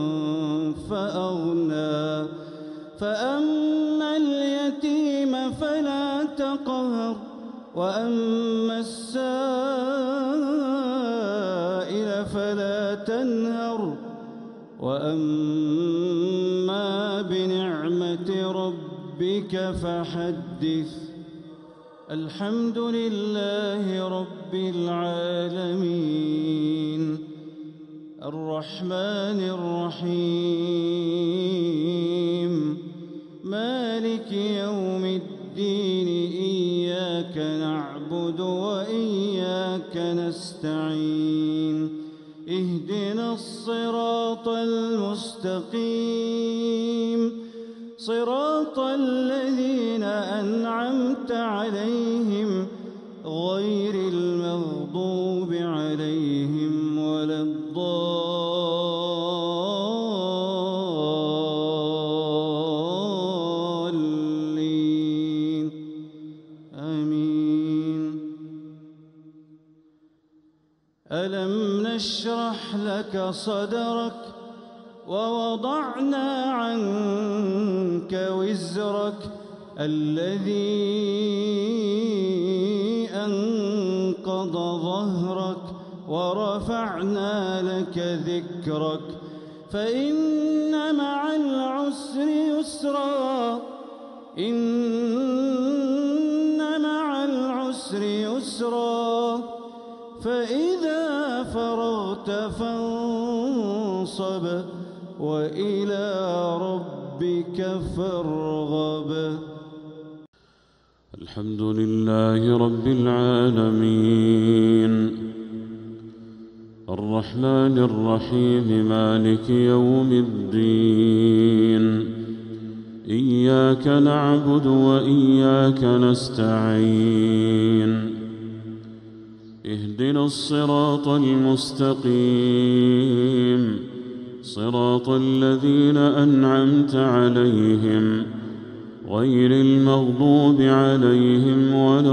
فأغنى فأما اليتيم فلا تقهر وأما السائل فلا تنهر وأما بنعمة ربك فحدث. الحمد لله رب العالمين الرحمن الرحيم مالك يوم الدين إياك نعبد وإياك نستعين اهدنا الصراط المستقيم صراط الذين أنعمت عليهم غير المغضوب عليهم ولا الضالين آمين. ألم نشرح لك صدرك ووضعنا عنك وزرك الذي أنقض ظهرك ورفعنا لك ذكرك فإن مع العسر يسرا إن مع العسر يسرا فإذا فرغت فانصب وإلى ربك فارغب. الحمد لله رب العالمين الرحمن الرحيم مالك يوم الدين إياك نعبد وإياك نستعين اهدنا الصراط المستقيم صراط الذين أنعمت عليهم غير المغضوب عليهم ولا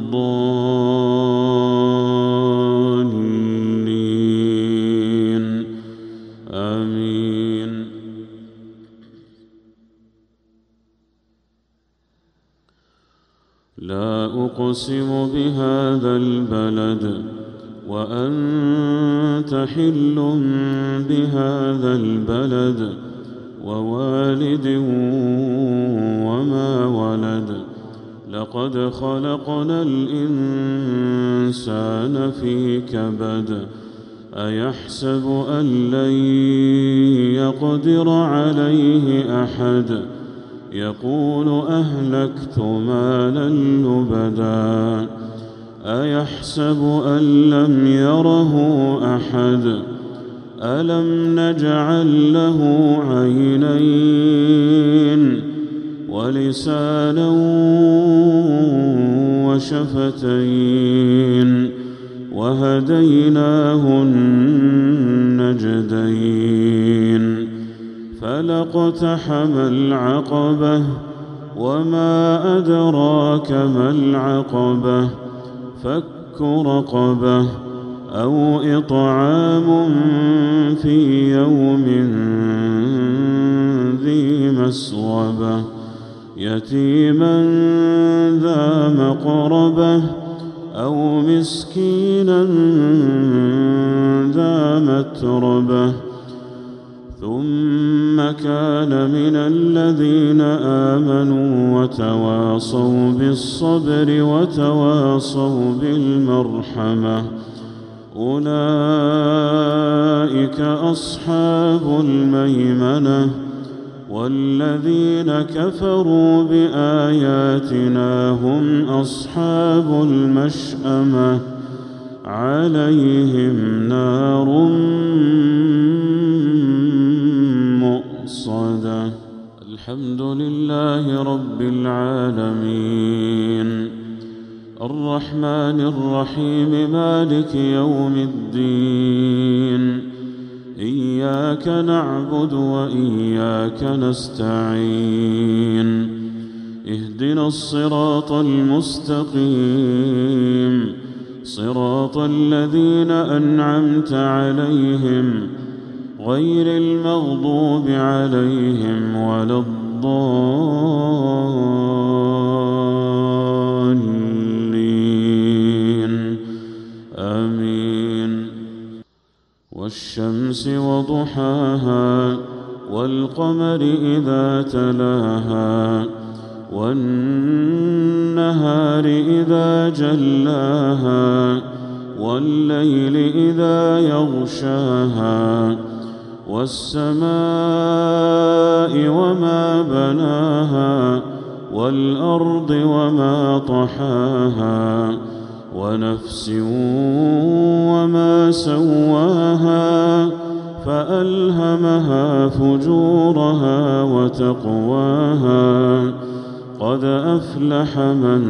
الضالين آمين. لا أقسم بهذا البلد وأنت حل بهذا البلد ووالد وما ولد لقد خلقنا الإنسان في كبد أيحسب أن لن يقدر عليه أحد يقول أهلكت مالا لبدا أيحسب أن لم يره أحد ألم نجعل له عينين ولسانا وشفتين وهديناه النجدين فلاقتحم العقبة وما أدراك ما العقبة فك رقبة أو إطعام في يوم ذي مسغبة يتيما ذا مقربة أو مسكينا ذا متربة ثم كان من الذين آمنوا وتواصوا بالصبر وتواصوا بالمرحمة أولئك أصحاب الميمنة والذين كفروا بآياتنا هم أصحاب المشأمة عليهم نار مؤصدة. الحمد لله رب العالمين الرحمن الرحيم مالك يوم الدين إياك نعبد وإياك نستعين اهدنا الصراط المستقيم صراط الذين أنعمت عليهم غير المغضوب عليهم ولا الضالين آمين. والشمس وضحاها والقمر إذا تلاها والنهار إذا جلاها والليل إذا يغشاها والسماء وما بناها والأرض وما طحاها ونفس وما سواها فألهمها فجورها وتقواها قد أفلح من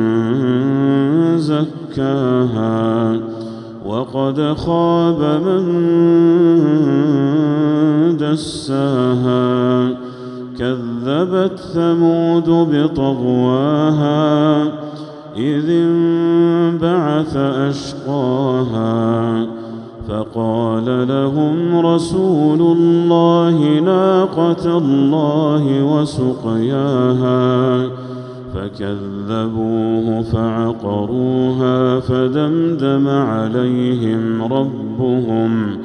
زكاها وقد خاب من دساها كذبت ثمود بطغواها إذ انبعث أشقاها فقال لهم رسول الله ناقة الله وسقياها فكذبوه فعقروها فدمدم عليهم ربهم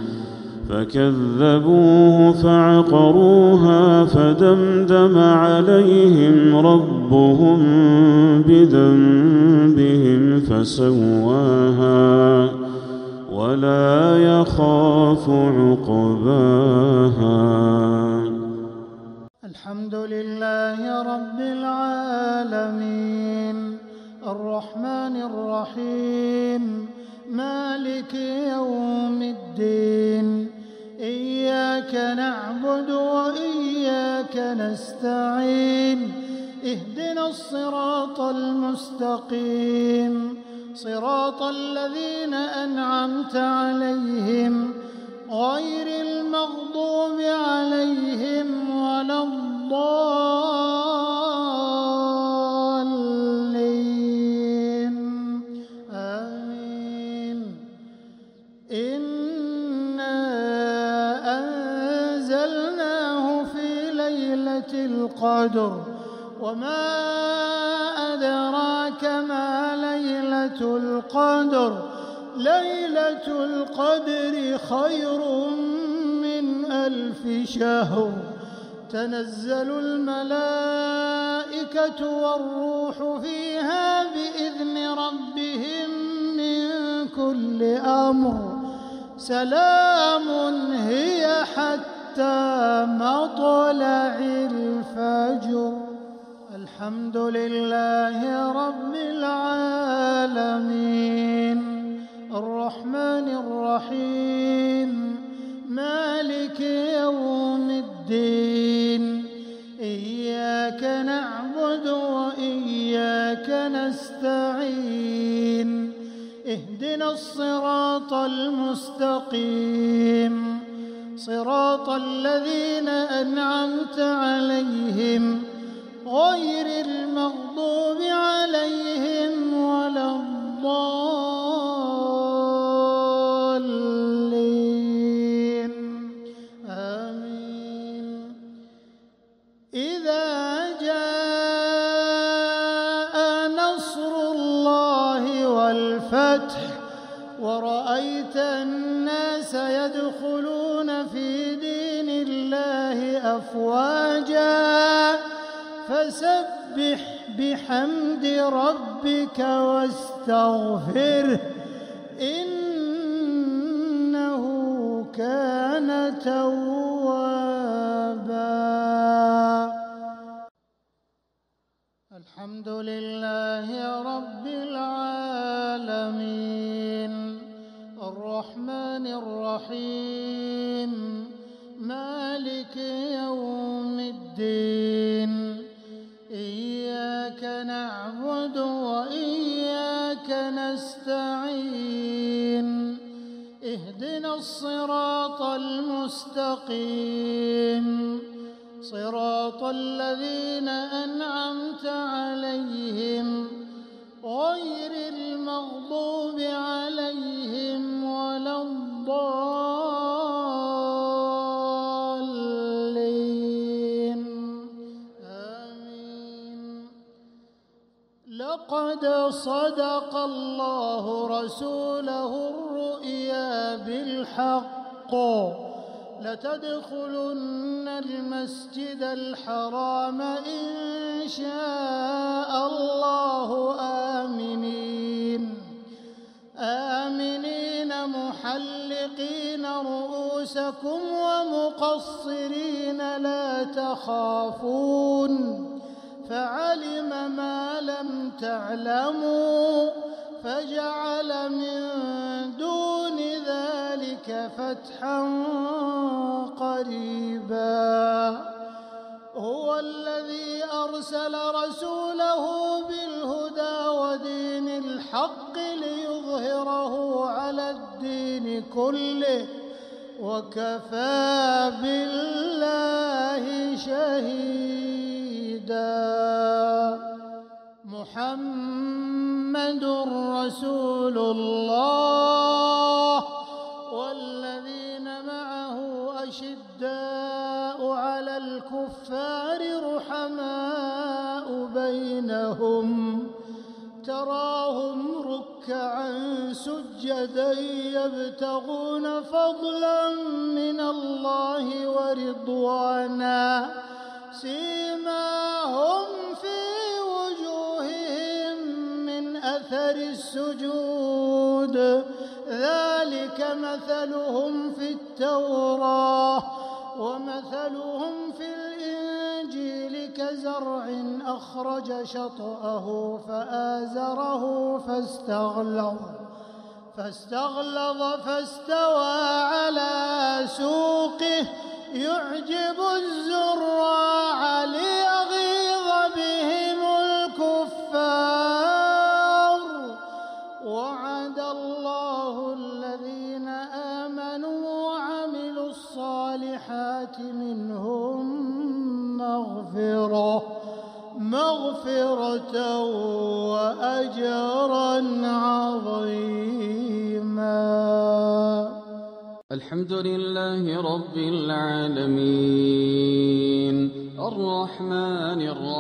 فكذبوه فعقروها فدمدم عليهم ربهم بذنبهم فسواها ولا يخاف عقباها. الحمد لله رب العالمين الرحمن الرحيم مالك يوم الدين إياك نعبد وإياك نستعين اهدنا الصراط المستقيم صراط الذين أنعمت عليهم غير المغضوب عليهم ولا الضالين آمين. إنا أنزلناه في ليلة القدر وما أدراك ما ليلة القدر ليلة القدر خير من ألف شهر تنزل الملائكة والروح فيها بإذن ربهم من كل أمر سلام هي حتى مطلع الفجر. الحمد لله رب العالمين الرحمن الرحيم مالك يوم الدين إياك نعبد وإياك نستعين اهدنا الصراط المستقيم صراط الذين أنعمت عليهم غير المغضوب عليهم ولا الضالين آمين. إذا جاء نصر الله والفتح ورأيت الناس يدخلون في دين الله أفواجا فسبح بحمد ربك واستغفره إنه كان توابا. الحمد لله رب العالمين الرحمن الرحيم مالك يوم الدين إياك نعبد وإياك نستعين اهدنا الصراط المستقيم صراط الذين أنعمت عليهم غير المغضوب عليهم ولا الضالين آمين. لقد صدق الله رسوله الرؤيا بالحق لتدخلن المسجد الحرام إن شاء الله آمنين آمنين محلقين رؤوسكم ومقصرين لا تخافون فعلم ما لم تعلموا فجعل من دون ذلك فتحا قريبا. هو الذي أرسل رسوله بالهدى ودين الحق ليظهره على الدين كله وكفى بالله شهيدا. محمد رسول الله والذين معه أشداء على الكفار رحماء بينهم تراهم ركعا سجدا يبتغون فضلا من الله ورضوانا سيماهم في وجوههم من أثر السجود ذلك مثلهم في التوراة ومثلهم في الإنجيل كزرع أخرج شطأه فآزره فاستغلظ فاستغلظ فاستوى على سوقه يعجب الزراع ليغيظ بهم الكفار. وعد الله الذين آمنوا وعملوا الصالحات منهم مغفرة مغفرة وأجرا عظيما. الحمد لله رب العالمين الرحمن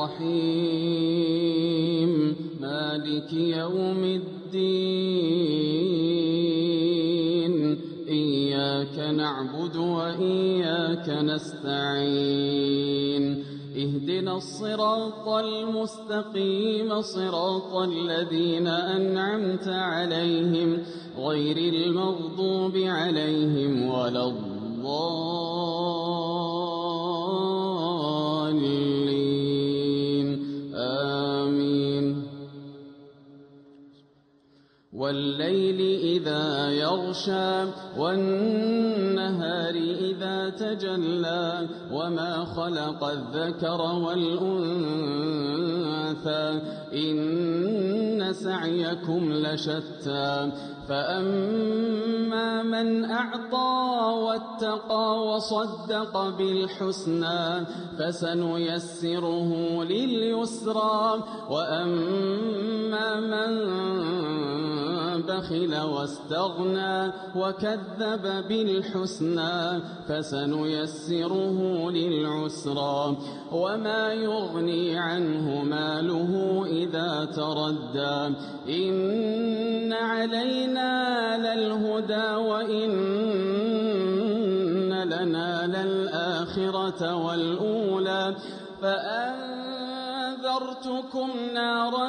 الرحيم مالك يوم الدين إياك نعبد وإياك نستعين اهدنا الصراط المستقيم صراط الذين أنعمت عليهم غير المغضوب عليهم ولا الضالين آمين. والليل إذا يغشى والنهار إذا تجلى وما خلق الذكر والأنثى إن سعيكم لشتى فأما من أعطى واتقى وصدق بالحسنى فسنيسره لليسرى وأما من بخل واستغنى وكذب بالحسنى فسنيسره للعسرى وما يغني عنه ماله إذا تردى إن علينا للهدى وإن لنا للآخرة والأولى فأنذرتكم نارا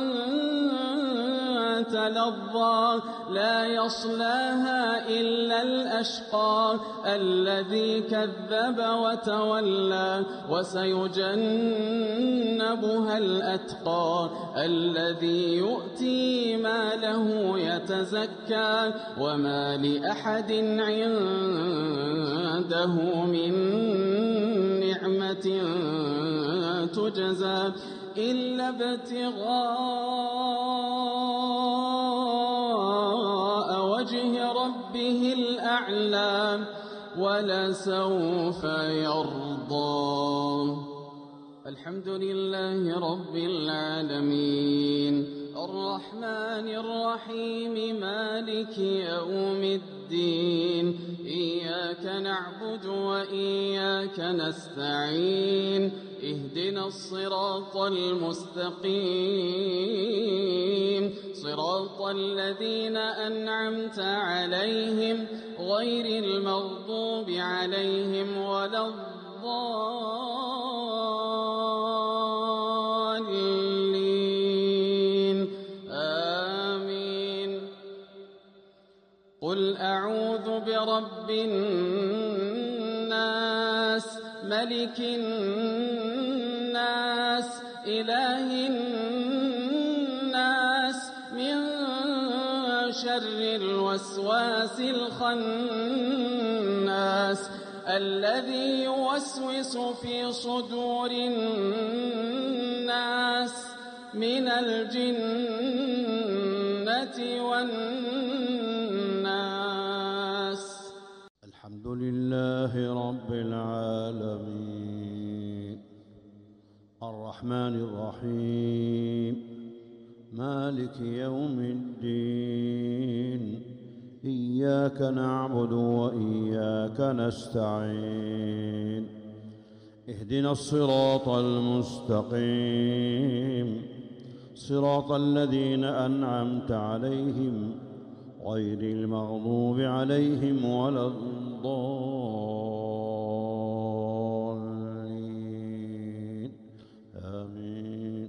تلظى لا يصلاها إلا الأشقى الذي كذب وتولى وسيجنبها الأتقى الذي يؤتي ماله يتزكى وما لأحد عنده من نعمة تجزى إلا ابتغاء وجه ربه الأعلى ولسوف يرضى. الحمد لله رب العالمين الرحمن الرحيم مالك يوم الدين إياك نعبد وإياك نستعين اهدنا الصراط المستقيم صراط الذين أنعمت عليهم غير المغضوب عليهم ولا الضالين آمين. قل أعوذ برب الناس ملك الناس إله الناس من شر الوسواس الخناس الذي يوسوس في صدور الناس من الجنة والناس. الحمد لله رب العالمين الرحمن الرحيم مالك يوم الدين إياك نعبد وإياك نستعين اهدنا الصراط المستقيم صراط الذين أنعمت عليهم غير المغضوب عليهم ولا الضالين آمين.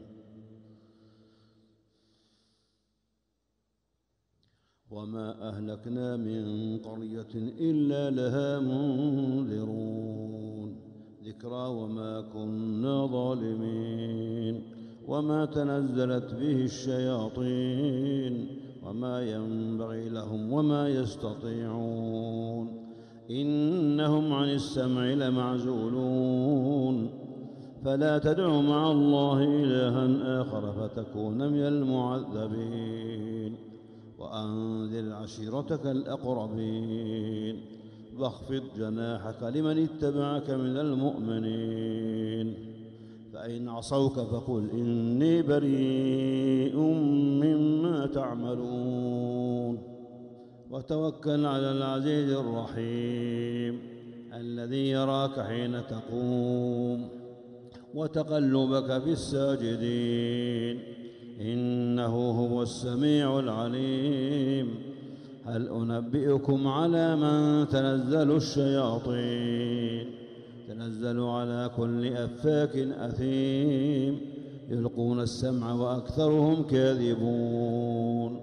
وما أهلكنا من قرية إلا لها منذرون ذكرى وما كنا ظالمين وما تنزلت به الشياطين وما ينبغي لهم وما يستطيعون إنهم عن السمع لمعزولون فلا تدع مع الله إلها آخر فتكون من المعذبين وأنذر عشيرتك الأقربين واخفض جناحك لمن اتبعك من المؤمنين فإن عصوك فقل إني بريء مما تعملون وتوكل على العزيز الرحيم الذي يراك حين تقوم وتقلبك في الساجدين إنه هو السميع العليم. هل أنبئكم على من تنزل الشياطين تنزل على كل أفاك أثيم يلقون السمع وأكثرهم كاذبون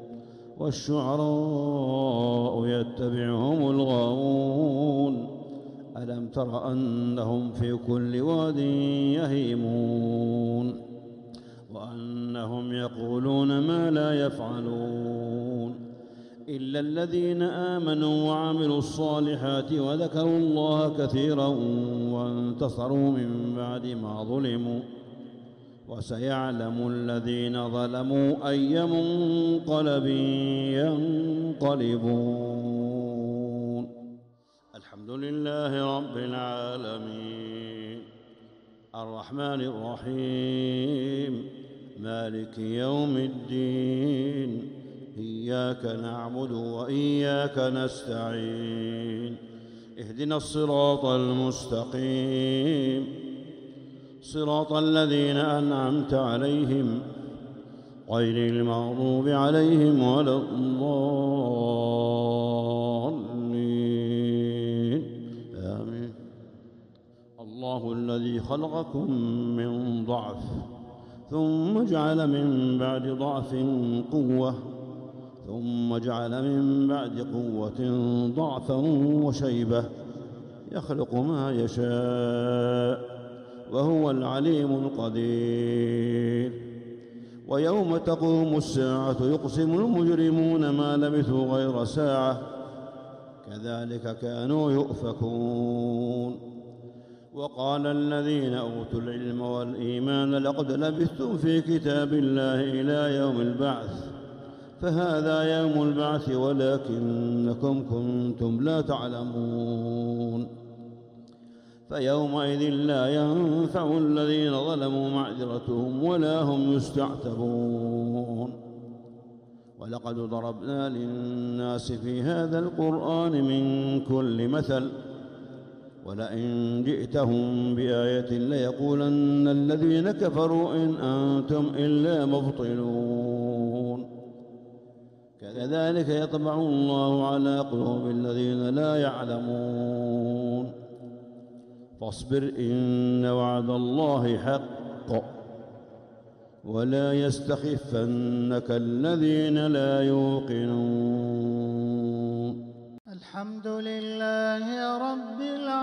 والشعراء يتبعهم الغاوون ألم تر أنهم في كل واد يهيمون وأنهم يقولون ما لا يفعلون إلا الذين آمنوا وعملوا الصالحات وذكروا الله كثيرا وانتصروا من بعد ما ظلموا وسيعلم الذين ظلموا أي منقلب ينقلبون. الحمد لله رب العالمين الرحمن الرحيم مالك يوم الدين إياك نعبد وإياك نستعين اهدنا الصراط المستقيم صراط الذين أنعمت عليهم غير المغضوب عليهم ولا الضالين آمين. الله الذي خلقكم من ضعف ثم جعل من بعد ضعف قوة ثم جعل من بعد قوة ضعفا وشيبة يخلق ما يشاء وهو العليم القدير. ويوم تقوم الساعة يقسم المجرمون ما لبثوا غير ساعة كذلك كانوا يؤفكون. وقال الذين أوتوا العلم والإيمان لقد لبثتم في كتاب الله إلى يوم البعث فهذا يوم البعث ولكنكم كنتم لا تعلمون. فيومئذ لا ينفع الذين ظلموا معذرتهم ولا هم يستعتبون. ولقد ضربنا للناس في هذا القرآن من كل مثل ولئن جئتهم بآية ليقولن الذين كفروا إن أنتم إلا مبطلون كذلك يطبع الله على قلوب الذين لا يعلمون فاصبر إن وعد الله حق ولا يستخفنك الذين لا يوقنون. الحمد لله رب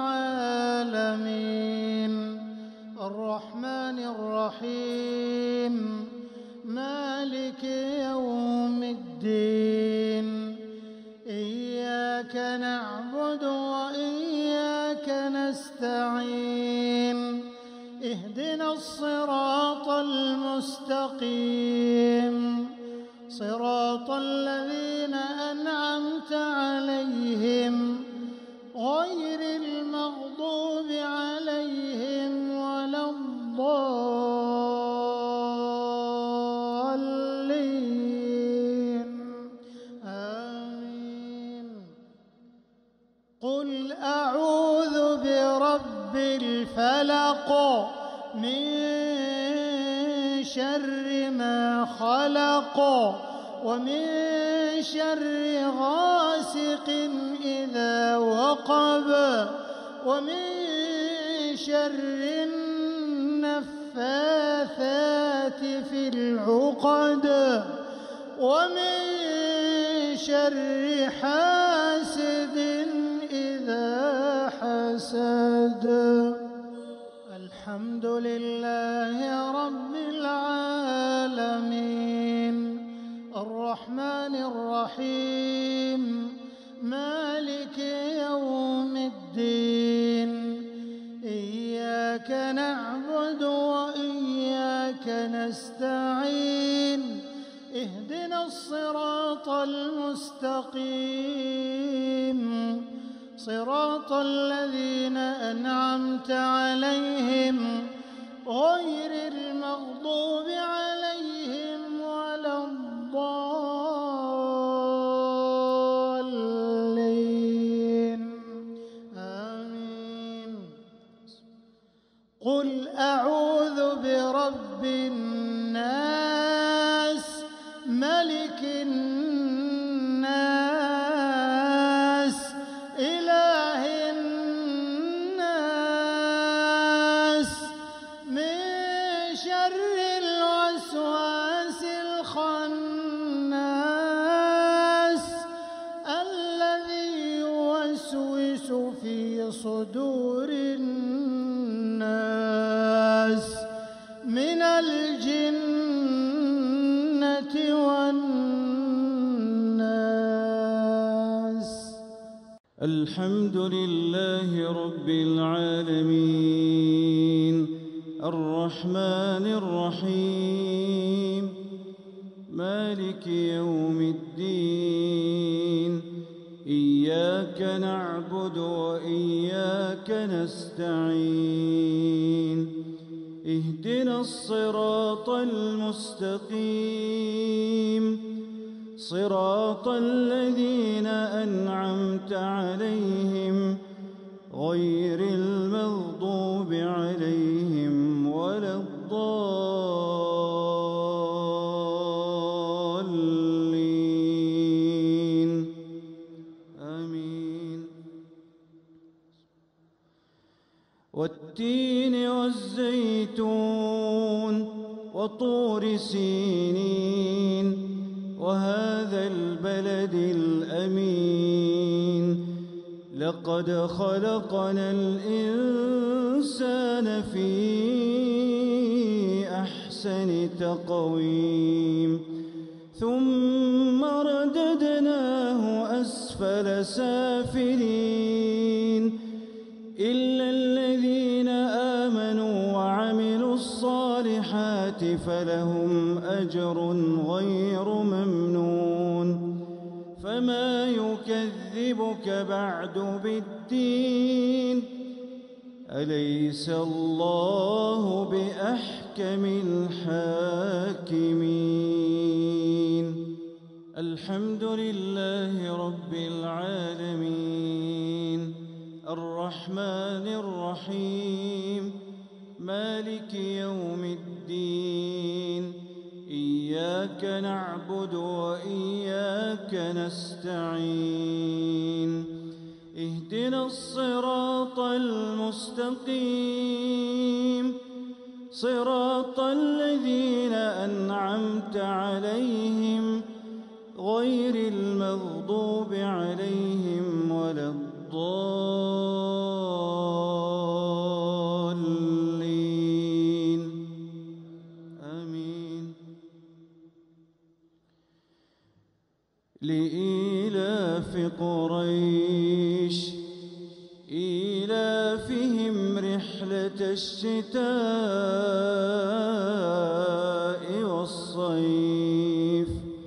العالمين الرحمن الرحيم مالك يوم الدين إياك نعبد وإياك نستعين اهدنا الصراط المستقيم صراط الذين أنعمت عليهم غير المغضوب عليهم ولا الضالين آمين. قل أعوذ برب الفلق من شر ما خلق ومن شر غاسق إذا وقب ومن شر النفاثات في العقد ومن شر حاسد إذا حسد. الحمد لله رب العالمين الرحمن الرحيم مالك يوم الدين إياك نعبد وإياك نستعين اهدنا الصراط المستقيم صراط الذين أنعمت عليهم غير المغضوب عليهم ولا الضالين آمين. قل أعوذ برب الناس ملك الناس إله الناس من شر الوسواس الخناس الذي يوسوس في صدور الناس من الجنة والناس. الحمد لله رب العالمين الرحمن الرحيم مالك يوم الدين إياك نعبد وإياك نستعين اهدنا الصراط المستقيم صراط الذين أنعمت عليهم غير المغضوب عليهم ولا الضالين آمين. والتين والزيتون وطور سينين وهذا البلد الأمين لقد خلقنا الإنسان في أحسن تقويم ثم رددناه أسفل سافلين إلا الذين آمنوا وعملوا الصالحات فلهم أجر غير ممنون فما يكذبك بعد بالدين أليس الله بأحكم الحاكمين. الحمد لله رب العالمين الرحمن الرحيم مالك يوم الدين إياك نعبد وإياك نستعين اهدنا الصراط المستقيم صراط الذين أنعمت عليهم غير المغضوب عليهم ولا الضالين آمين. لإيلاف قريش إيلافهم رحلة الشتاء والصيف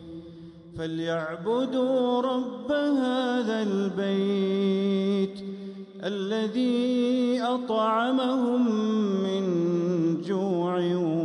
فليعبدوا رب هذا البيت الذي أطعمهم من جوع